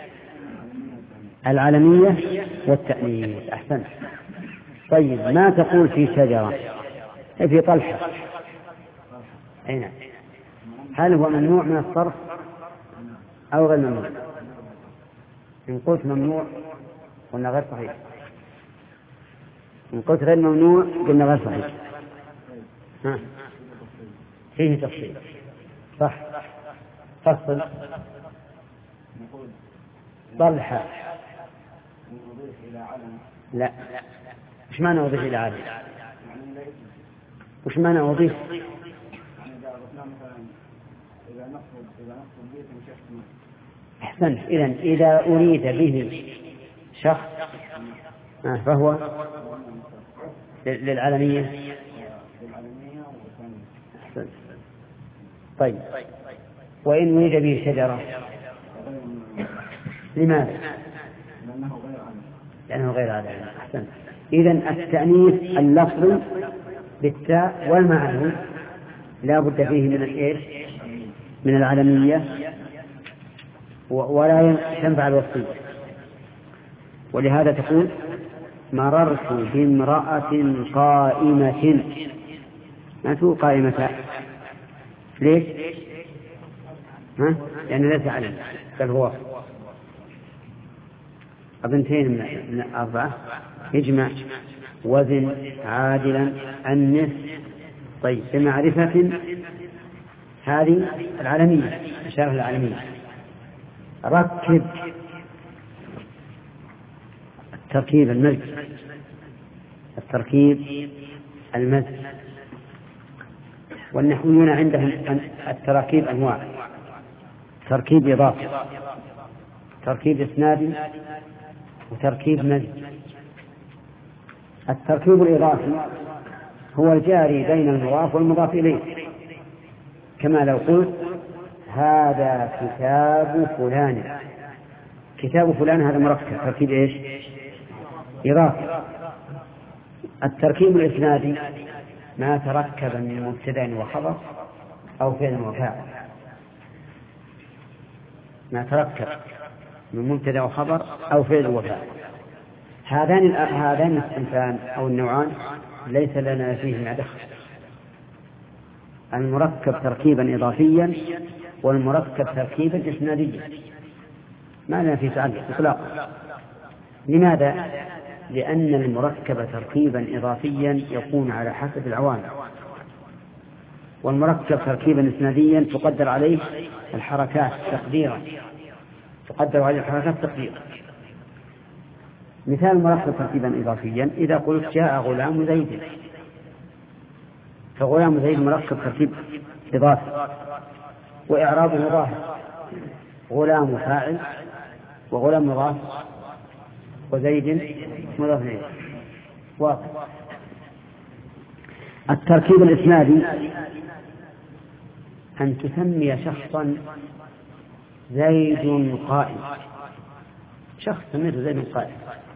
العالمية والتأنيث. أحسنت. طيب ما تقول في شجرة في طلحة؟ أين؟ هل هو ممنوع من الصرف أو غير ممنوع؟ إن قلت ممنوع قلنا غير صحيح. إن قلت غير ممنوع قلنا غير صحيح. فيه تفصيل. صح. فصل. طلحة لا. وش معنى أضيف إلى عدد؟ وش معنى أضيف؟ أحسنت. إذا أريد به شخص فهو للعالمية. أحسنت. طيب، وإن أريد به شجرة لماذا؟ لأنه غير عالمي. أحسنت. إذن التأنيث اللفظي بالتاء والمعنوي لا بد فيه من الإيش؟ من العالمية، ولا تنفع الوصية. ولهذا تقول مررت بامرأة قائمة، ما تقول قائمة. ليش؟ لأنه ليس علم، بل هو ابنتين من 4. يجمع وزن عادلا أنث. طيب، بمعرفة هذه العالمية، إشارة العالمية. ركب التركيب المزج، التركيب المزج. والنحويون عندهم التراكيب أنواع: تركيب إضافي، تركيب إسنادي، وتركيب مزج. التركيب الإضافي هو الجاري بين المضاف والمضاف إليه، كما لو قلت هذا كتاب فلان. كتاب فلان هذا مركب، تركيب إيش؟ إضافي. التركيب الإسنادي ما تركب من مبتدأ وخبر أو فعل وفاعل، ما تركب من مبتدأ وخبر أو فعل وفاعل. هذان الصنفان أو النوعان ليس لنا فيهما دخل. المركب تركيبا إضافيا والمركب تركيبا إسناديا ما لنا فيه تعلق إطلاقا. لماذا؟ لأن المركب تركيبا إضافيا يكون على حسب العوامل، والمركب تركيبا إسناديا تقدر عليه الحركات تقديرا، تقدر عليه الحركات تقديرا. مثال مركب تركيبا إضافيا: إذا قلت جاء غلام زيد، فغلام زيد مركب تركيب إضافي وإعرابه ظاهر، غلام فاعل وغلام مضاف وزيد مضاف إليه. واضح. التركيب الإسنادي أن تسمي شخصا زيد قائم، شخص سميته زيد قائم،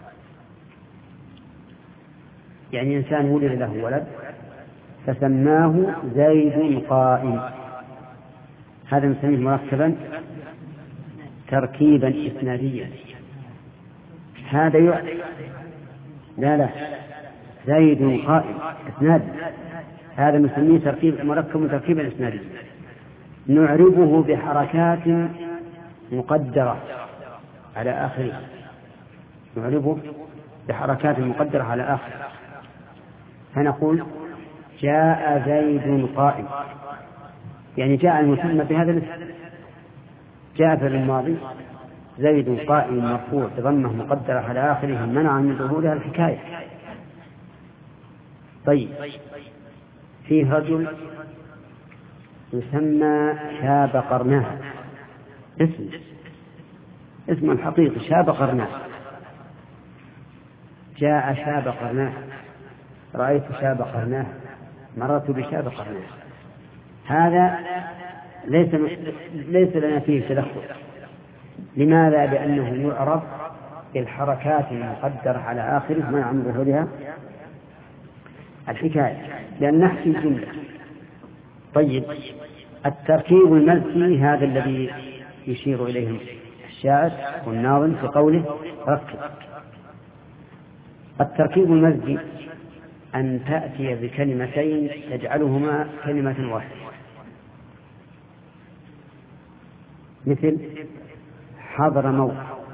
يعني إنسان ولد له ولد فسماه زيد قائم، هذا نسميه مركبا تركيبا إسناديا. هذا لا زيد قائم إسناد، هذا نسميه مركب تركيبا إسناديا. نعربه بحركات مقدرة على آخره، نعربه بحركات مقدرة على آخره، فنقول جاء زيد قائم، يعني جاء المسمى بهذا الاسم. جاء في الماضي زيد قائم مرفوع بضمة مقدرة على آخره منع من ظهورها الحكاية. طيب، فيه رجل يسمى شاب قرناه، اسم الحقيقي شاب قرناه. جاء شاب قرناه، رأيت شاب قرناه، مررت بشاب قرناه. هذا ليس لنا فيه تدخل. لماذا؟ لأنه يعرف بالحركات المقدرة على آخره منع من ظهورها الحكاية، لأن نحكي الجملة. طيب، التركيب المزجي هذا الذي يشير إليه الشاعر والناظم في قوله ركب. التركيب المزجي أن تأتي بكلمتين تجعلهما كلمة واحدة، مثل حضر موت.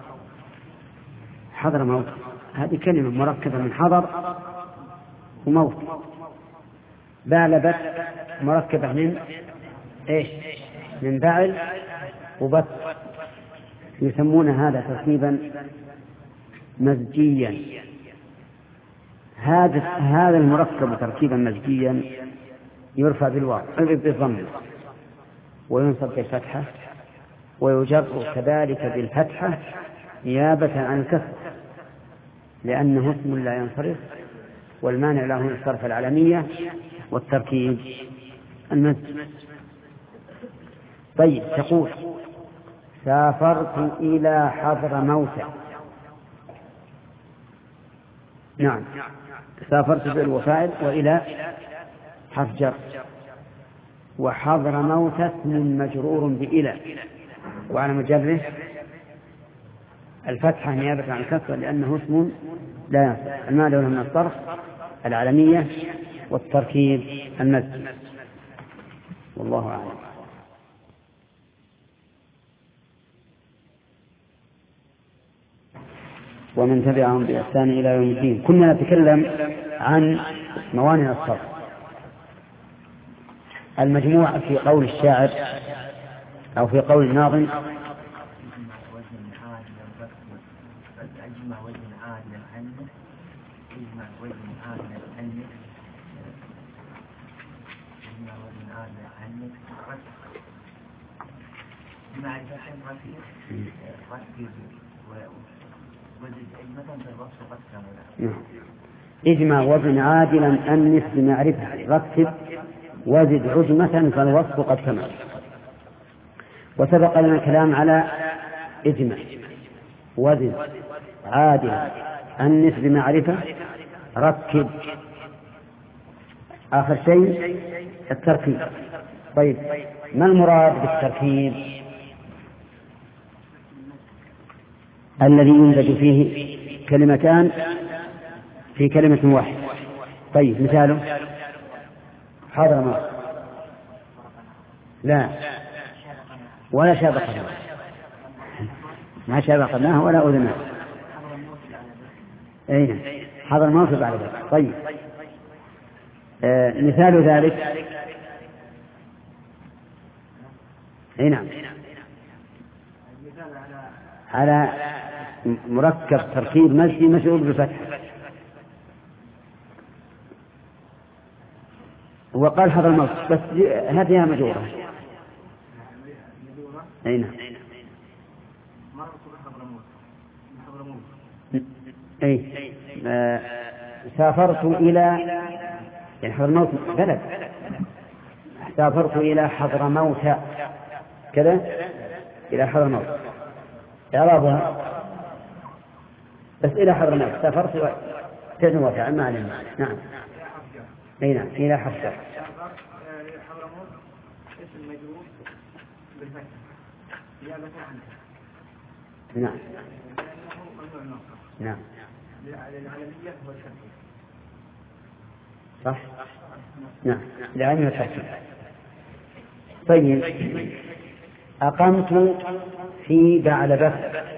حضر موت هذه كلمة مركبة من حضر وموت. بعلبت مركبة من إيش؟ من بعل وبت. يسمون هذا تركيبا مزجيا هذا المركب تركيبا مزجيا يرفع بالضم وينصب بالفتحة ويجر كذلك بالفتحة نيابة عن الكسر، لأنه اسم لا ينصرف، والمانع له الصرف العلمية والتركيب المزج. طيب، تقول سافرت إلى حضرموت. نعم، سافرت بالوفاء وإلى حرف جر، وحضرموت اسم مجرور بإلى، وعلى مجره الفتحة نيابة عن الكسر لأنه اسم لا ينصرف، المانع له من الصرف العلمية والتركيب المزج. والله أعلم. ومن تبعهم بإحسان إلى يوم الدين. كنا نتكلم عن موانع الصرف. المجموع في قول الشاعر أو في قول الناظم اجمع وزن عادلا أنس بمعرفة، رتب وزد عجمة فالوصف قد كمل. وسبق لنا الكلام على اجمع وزد عادلا أنس بمعرفة رتب، آخر شيء التركيب. طيب، ما المراد بالتركيب؟ الذي ينتج فيه كلمتان في كلمة واحدة. طيب، مثاله حضرموت، لا ولا شابقناه، ما شابقناه ولا أذناه. أين حضرموت بعد ذلك. طيب، مثال ذلك نعم على مركب تركيب مزجي مشغول بالفتح. وقال حضرموت بس هذه مجرورة. أي نعم. أي سافرت إلى يعني حضرموت بلد، سافرت إلى حضرموت كذا، إلى حضرموت إعرابها بس إلى حضرموت. سافرت تجن وفعل ما علم. نعم. أي نعم، إلى حفصة. حضرموت اسم مجرور بالفتح نيابة عنه. نعم. نعم. للعلمية والتركيب. صح. نعم، للعلمية والتركيب. طيب، أقمت في بعلبة.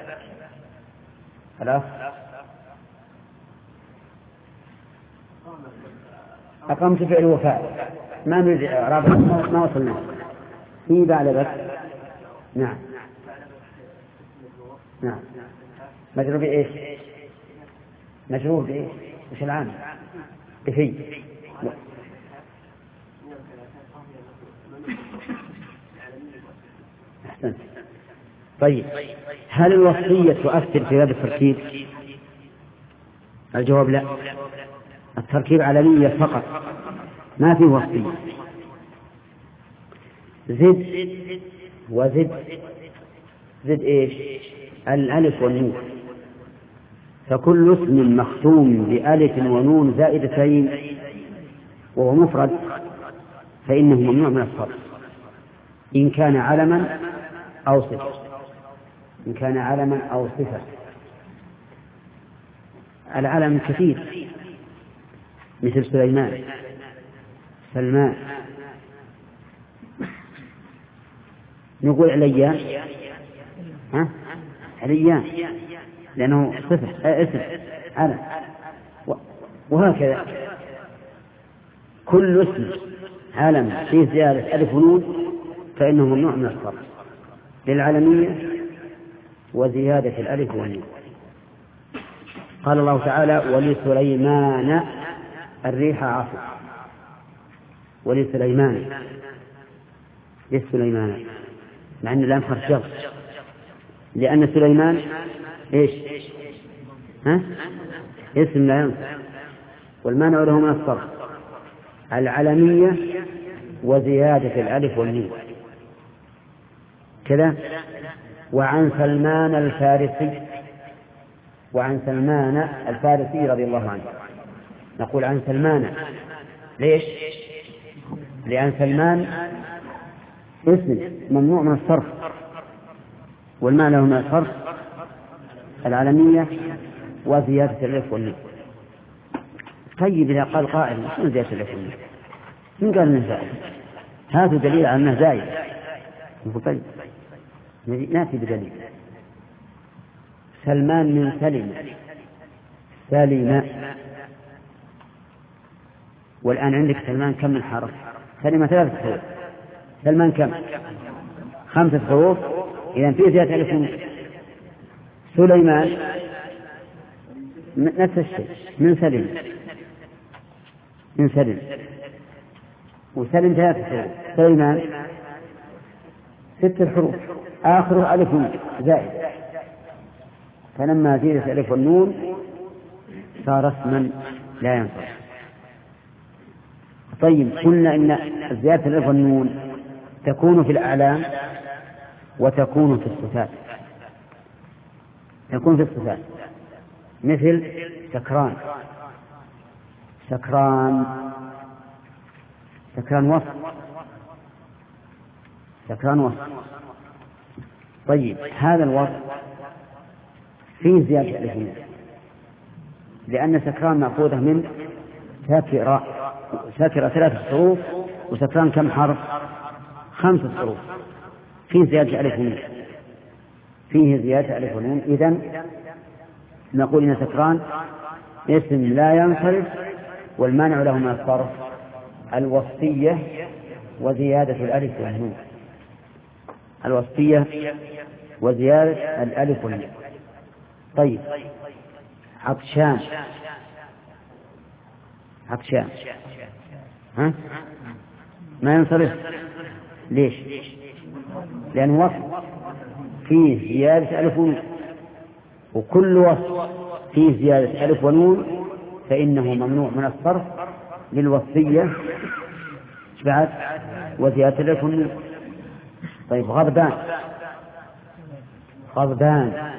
خلاص. أقمت فعل وفاء، ما نريد إعراب، ما وصلنا في بعلبة. نعم. نعم. مجرور بإيش؟ مجرور بإيش؟ وش العام؟ بفي. أحسنت. طيب، هل الوصية تؤثر في باب التركيب؟ الجواب لا، التركيب علمية فقط، ما في وصية. زد وزد، زد إيش؟ الألف والنون، فكل اسم مختوم بألف ونون زائدتين وهو مفرد فإنه ممنوع من الصرف إن كان علما أو صفة. إن كان علما أو صفة. العلم كثير مثل سليمان، سلمان. نقول عليان، عليان لأنه صفة اسم علم. وهكذا كل اسم علم فيه زيادة ألف ونون فإنه ممنوع من الصرف للعلمية وزيادة الألف والنون. قال الله تعالى ولسليمان الريح عاصف. ولسليمان لسليمان مع أن اللام حرف جر، لأن سليمان إيش؟ اسم لا ينصب، والمانع له من الصرف العلمية وزيادة الألف والميم كذا. وعن سلمان الفارسي، وعن سلمان الفارسي رضي الله عنه، نقول عن سلمان ليش؟ لأن سلمان اسم ممنوع من الصرف، والمعنى له من الصرف العلمية وزيادة الألف والميم. طيب إذا قال قائل شنو زيادة الألف والميم؟ من قال إنه زائد؟ هذا دليل على أنه زائد. طيب نأتي بدليل. سلمان من سلم، سلم، والآن عندك سلمان كم من حرف؟ سلم 3 حروف. سلمان كم؟ 5 حروف. إذا في زيادة ألف والميم. سليمان نفس الشيء، من سلم، من سلم، وسلم 3 حروف. سليمان 6 حروف آخره ألف زائد، فلما زيدت الألف والنون صار اسما لا ينصرف. طيب قلنا إن زيادة الألف والنون تكون في الأعلام وتكون في الصفات. تكون في الصفات مثل سكران، سكران، سكران وصف، سكران وصف. طيب هذا الوصف فيه زيادة الألف، لأن سكران مأخوذة من ساكرة، ساكرة 3 حروف، وسكران كم حرف؟ 5 حروف. فيه زيادة ألف ونون، فيه زيادة ألف ونون. إذن نقول إن سكران اسم لا ينصرف، والمانع له من الصرف الوصفية وزيادة الألف والنون، الوصفية وزيادة الألف والنون. طيب عطشان، عطشان ها؟ ما ينصرف. ليش؟ لأن وصف فيه زيادة ألف ونون، وكل وصف فيه زيادة ألف ونون فإنه ممنوع من الصرف للوصفية بعد وزيادة الألف والنون. طيب غضبان، غضبان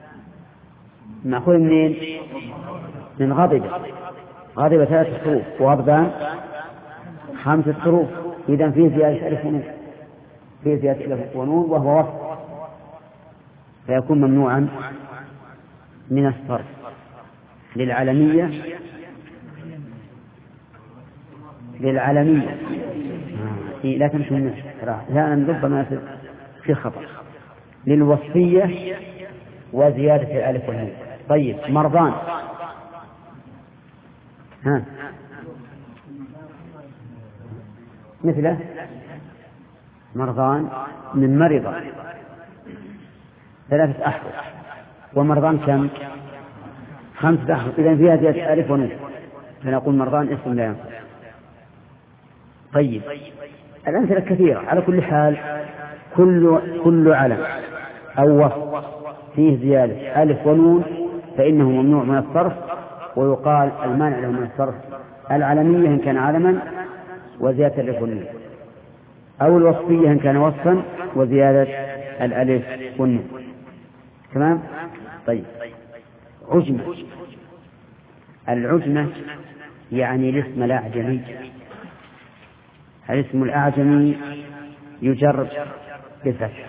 نأخذ منين؟ من غضب، غضب 3 حروف، وغضبان 5 حروف. إذن فيه زيادة ألف ونون، فيه زيادة ألف ونون وهو وصف، فيكون ممنوعا من الصرف للعلمية، للعلمية. لا تمشي من لا، ربما في خطأ. للوصفية وزيادة الألف والنون. طيب مرضان، ها مثله مرضان من مرض 3 أحرف، ومرضان كم؟ 5 أحرف. إذن فيها زيادة ألف ونون، فنقول مرضان اسم لا ينصرف. طيب الأمثلة كثيرة. على كل حال كل علم أو وصف فيه زيادة ألف ونون فإنه ممنوع من الصرف، ويقال المانع له من الصرف العلمية إن كان علما وزيادة الألف والنون، أو الوصفية إن كان وصفا وزيادة الألف والنون. تمام؟ طيب عجمة، العجمة يعني الاسم الأعجمي. الاسم الأعجمي يجر بالفتح،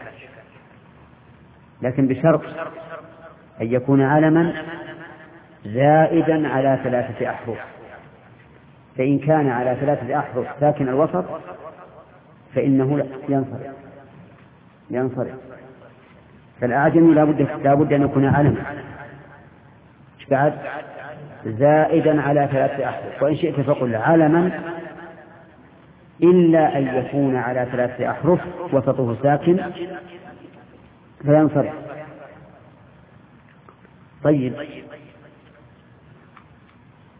لكن بشرط أن يكون علما زائدا على 3 أحرف. فإن كان على 3 أحرف ساكن الوسط فإنه ينصرف. فالأعجمي لا بد أن يكون علما بعد زائدا على 3 أحرف، وإن شئت فقل علما إلا أن يكون على 3 أحرف وسطه ساكن فينصرف. طيب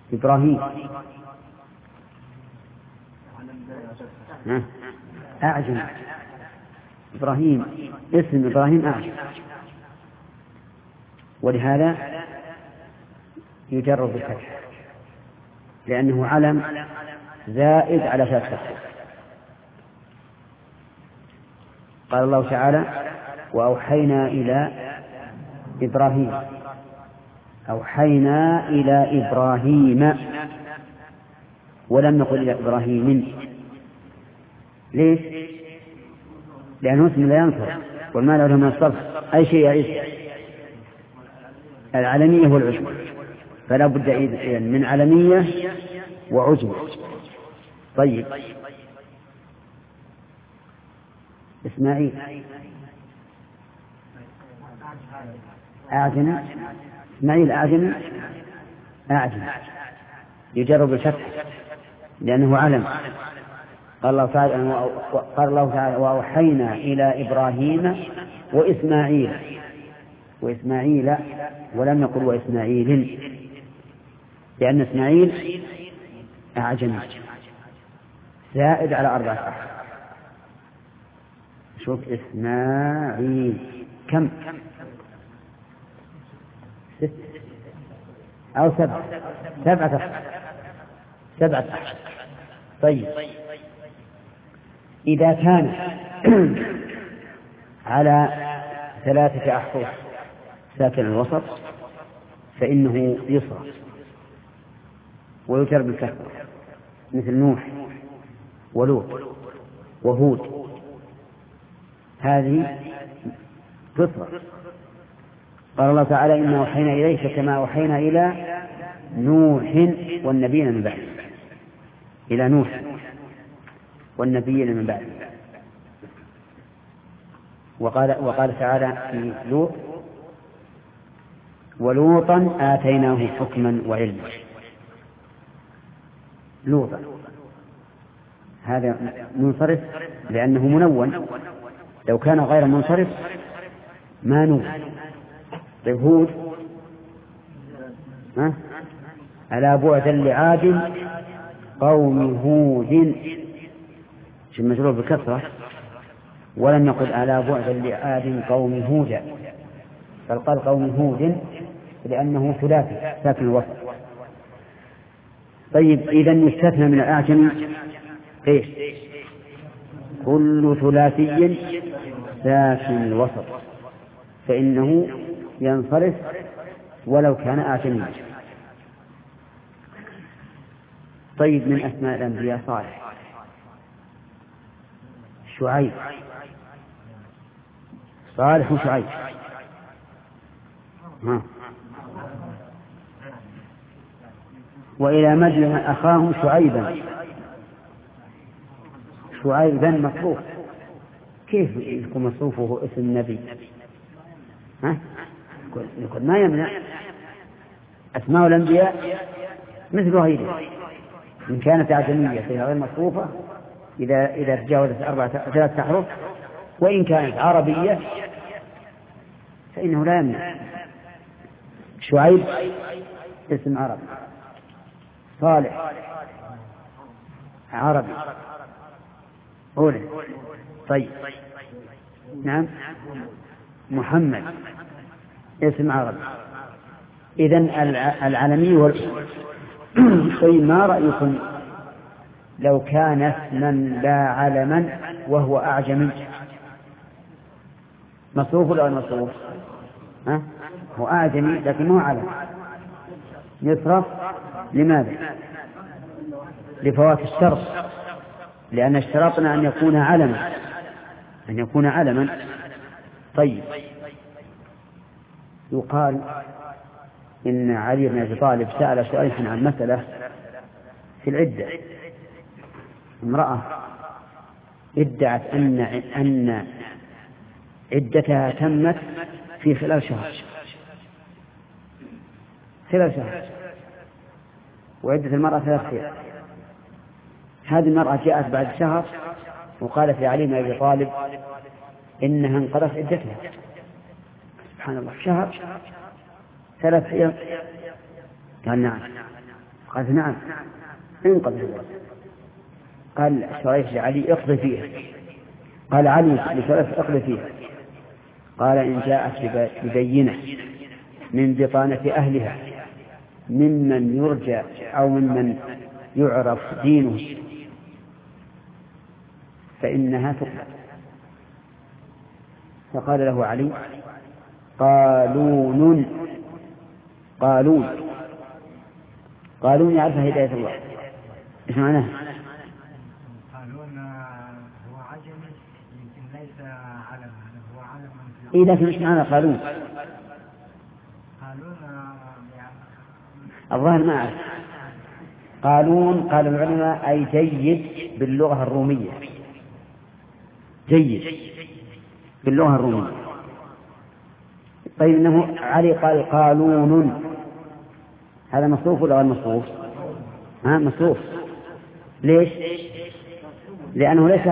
إبراهيم أعجم. إبراهيم اسم إبراهيم أعجم، ولهذا يجرب بالفتح لأنه علم زائد على فتح. قال الله تعالى وأوحينا إلى إبراهيم، أوحينا إلى إبراهيم ولم نقل إلى إبراهيم. ليش؟ لأنه اسم لا ينصر والما له من الصرف أي شيء يعيش العلمية والعجم، فلا بد إذن من علمية وعجم. طيب إسماعيل أعجم، إسماعيل أعجم، أعجم يجرب الفتح لأنه علم. قال الله تعالى وأوحينا إلى إبراهيم وإسماعيل ولم يقل وإسماعيل لأن إسماعيل أعجم زائد على 4 أحرف. شوف إسماعيل كم 6 أو 7 أحرف. طيب إذا كان على 3 أحرف ساكن الوسط فإنه يصرف ويجر بالكسر مثل نوح ولوط وهود، هذه تصرف. قال الله تعالى إنا أوحينا إليك كما أوحينا إلى نوح والنبيين من بعد، إلى نوح والنبيين من بعد. وقال تعالى في لوط ولوطا آتيناه حكما وعلما. لوطا هذا منصرف لأنه منون، لو كان غير منصرف ما نون. هود على بعد لعاد قوم هود مجرور بكثرة ولم يقل على بعد لعاد قوم هود، بل قال قوم هود لأنه ثلاثي ساكن الوسط. طيب إذا يستثنى من الأعجم إيش؟ كل ثلاثي ساكن الوسط فإنه ينصرف ولو كان أعجميا. طيب من أسماء الأنبياء صالح، شعيب، صالح وشعيب. وإلى مدين أخاهم شعيبا مصروف. كيف يكون مصروفه اسم النبي؟ يقول ما يمنع أسماء الأنبياء مثل غيره إن كانت أعجمية فهي غير مصروفة إذا تجاوزت 3 أحرف، وإن كانت عربية فإنه لا يمنع. شعيب اسم عربي، صالح عربي أولى. طيب نعم محمد اسم عربي. إذن العلمي طيب ما رأيكم لو كان اسما لا علما وهو أعجمي مصروف ولا مصروف؟ هو أعجمي لكن مو علم، يصرف. لماذا؟ لفوات الشرط، لأن اشترطنا أن يكون علما. طيب يقال إن علي بن أبي طالب سأل سؤالا عن مسألة في العدة. امرأة ادعت أن عدتها تمت في خلال شهر، وعدة المرأة 3 أيام. هذه المرأة جاءت بعد شهر وقالت لعلي بن أبي طالب إنها انقضت عدتها. سبحان الله، شهر 3 أيام. قال نعم. قال نعم انقض الوصف. قال شريح لعلي اقضي فيها. قال علي لشريح اقضي فيها. قال إن جاءت ببينة من بطانة أهلها ممن يرجى أو ممن يعرف دينه فإنها تقبل. فقال له علي قالون يعرف هداية الله. إيش معناه؟ قالون هو عجمي يمكن ليس علم، هو علم. إيه لكن إيش معنى قالون؟ الظاهر ما أعرف. قالون قال العلماء أي جيد باللغة الرومية، جيد باللغة الرومية. طيب إنه علي قال قالون، هذا مصروف ولا غير مصروف؟ مصروف. ليش؟ لأنه ليس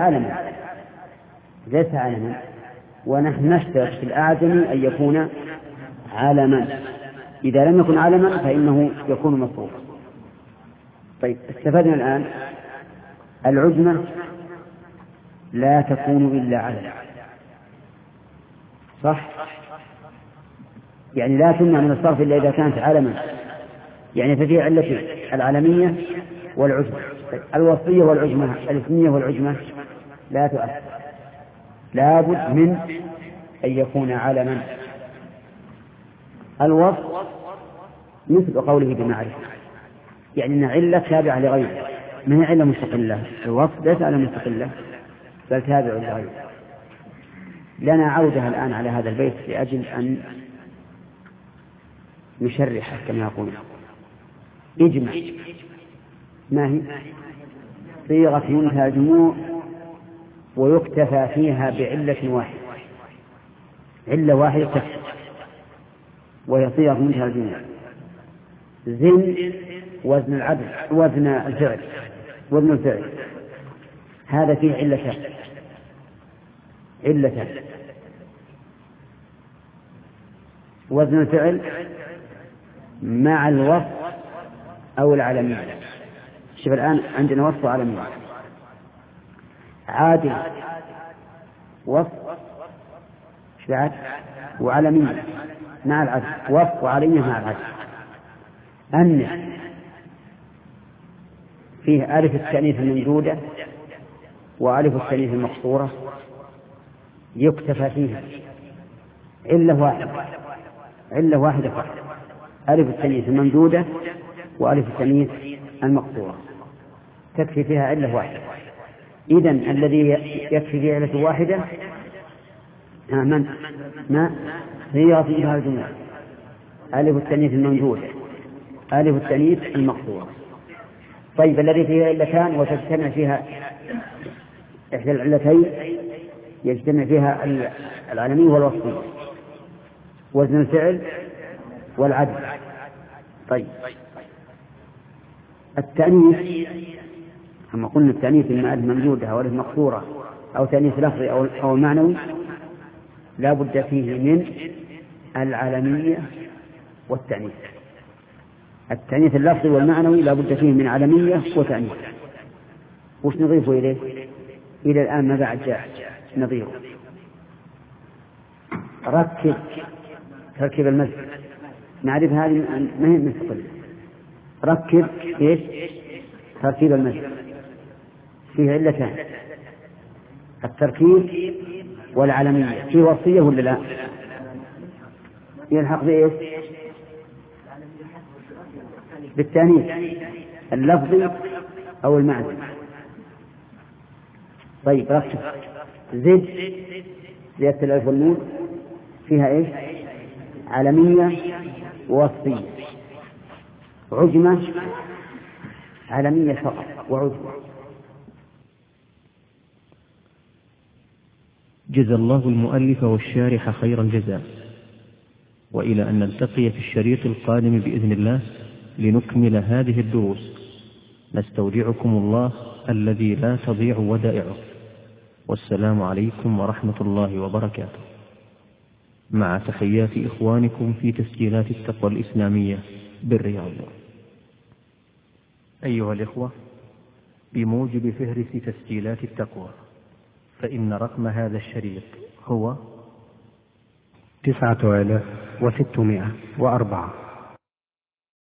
علما، ونحن نشترط في الأعجم أن يكون علما. إذا لم يكن علما فإنه يكون مصروفا. طيب استفدنا الآن العجمة لا تكون إلا علما، صح؟ يعني لا تمنع من الصرف إلا إذا كانت علما، يعني ففي علة العالمية والعجمة. الوصية والعجمة، الاسمية والعجمة لا تؤثر، لابد من أن يكون علما. الوصف مثل قوله بمعرفة، يعني أن علة تابعة لغيره، ما هي علة مستقلة. الوصف ليس علة مستقلة بل تابع لغيره. لنا عودة الآن على هذا البيت لأجل أن نشرح كما يقول. اجمع ما هي؟ صيغة ينتهى الجموع ويكتفى فيها بعلة واحدة، علة واحدة تكفي وهي صيغة منتهى الجموع. زن وزن العدل، وزن الفعل، هذا فيه علتان. وزن الفعل مع الوصف أو العالمية. شوف الآن عندنا وصف وعالمية. عادل وصف بعد وعالمية مع العدل، وصف وعالمية مع العدل. أن فيه ألف التأنيث الممدودة وألف التأنيث المقصورة يكتفى فيها علة واحدة فقط، ألف التأنيث الممدودة وألف التأنيث المقصورة تكفي فيها علة واحدة. إذن الذي يكفي فيه علة واحدة ما صيغة فيها الجموع، ألف التأنيث الممدودة، ألف التأنيث المقصورة. طيب الذي فيه علتان وتجتمع فيها إحدى العلتين يجتمع فيها العالمية والوصفية، وزن الفعل والعدل. طيب التأنيث كما قلنا التأنيث إما ألف ممدودة أو ألف مقصورة أو تأنيث لفظي أو معنوي لا بد فيه من العالمية والتأنيث. التأنيث اللفظي والمعنوي لا بد فيه من عالمية وتأنيث. وش نضيفه إليه؟ إلى الآن ما بعد جاء نظيره. ركب تركيب المسجد، نعرف هذه ما هي مستقلة. ركب إيش؟ تركيب المسجد فيه علتان، التركيب والعالمية. فيه وصية ولا لا؟ يلحق بإيش؟ بالتأنيث اللفظي أو المعنوي. طيب ركب زد زيادة الألف والنون فيها إيش؟ عالمية ووصفية. عجمة عالمية فقط وعجمة. جزى الله المؤلف والشارح خير الجزاء، وإلى أن نلتقي في الشريط القادم بإذن الله لنكمل هذه الدروس، نستودعكم الله الذي لا تضيع ودائعه، والسلام عليكم ورحمة الله وبركاته، مع تحيات إخوانكم في تسجيلات التقوى الإسلامية بالرياض. أيها الإخوة، بموجب فهرس تسجيلات التقوى، فإن رقم هذا الشريط هو 9604.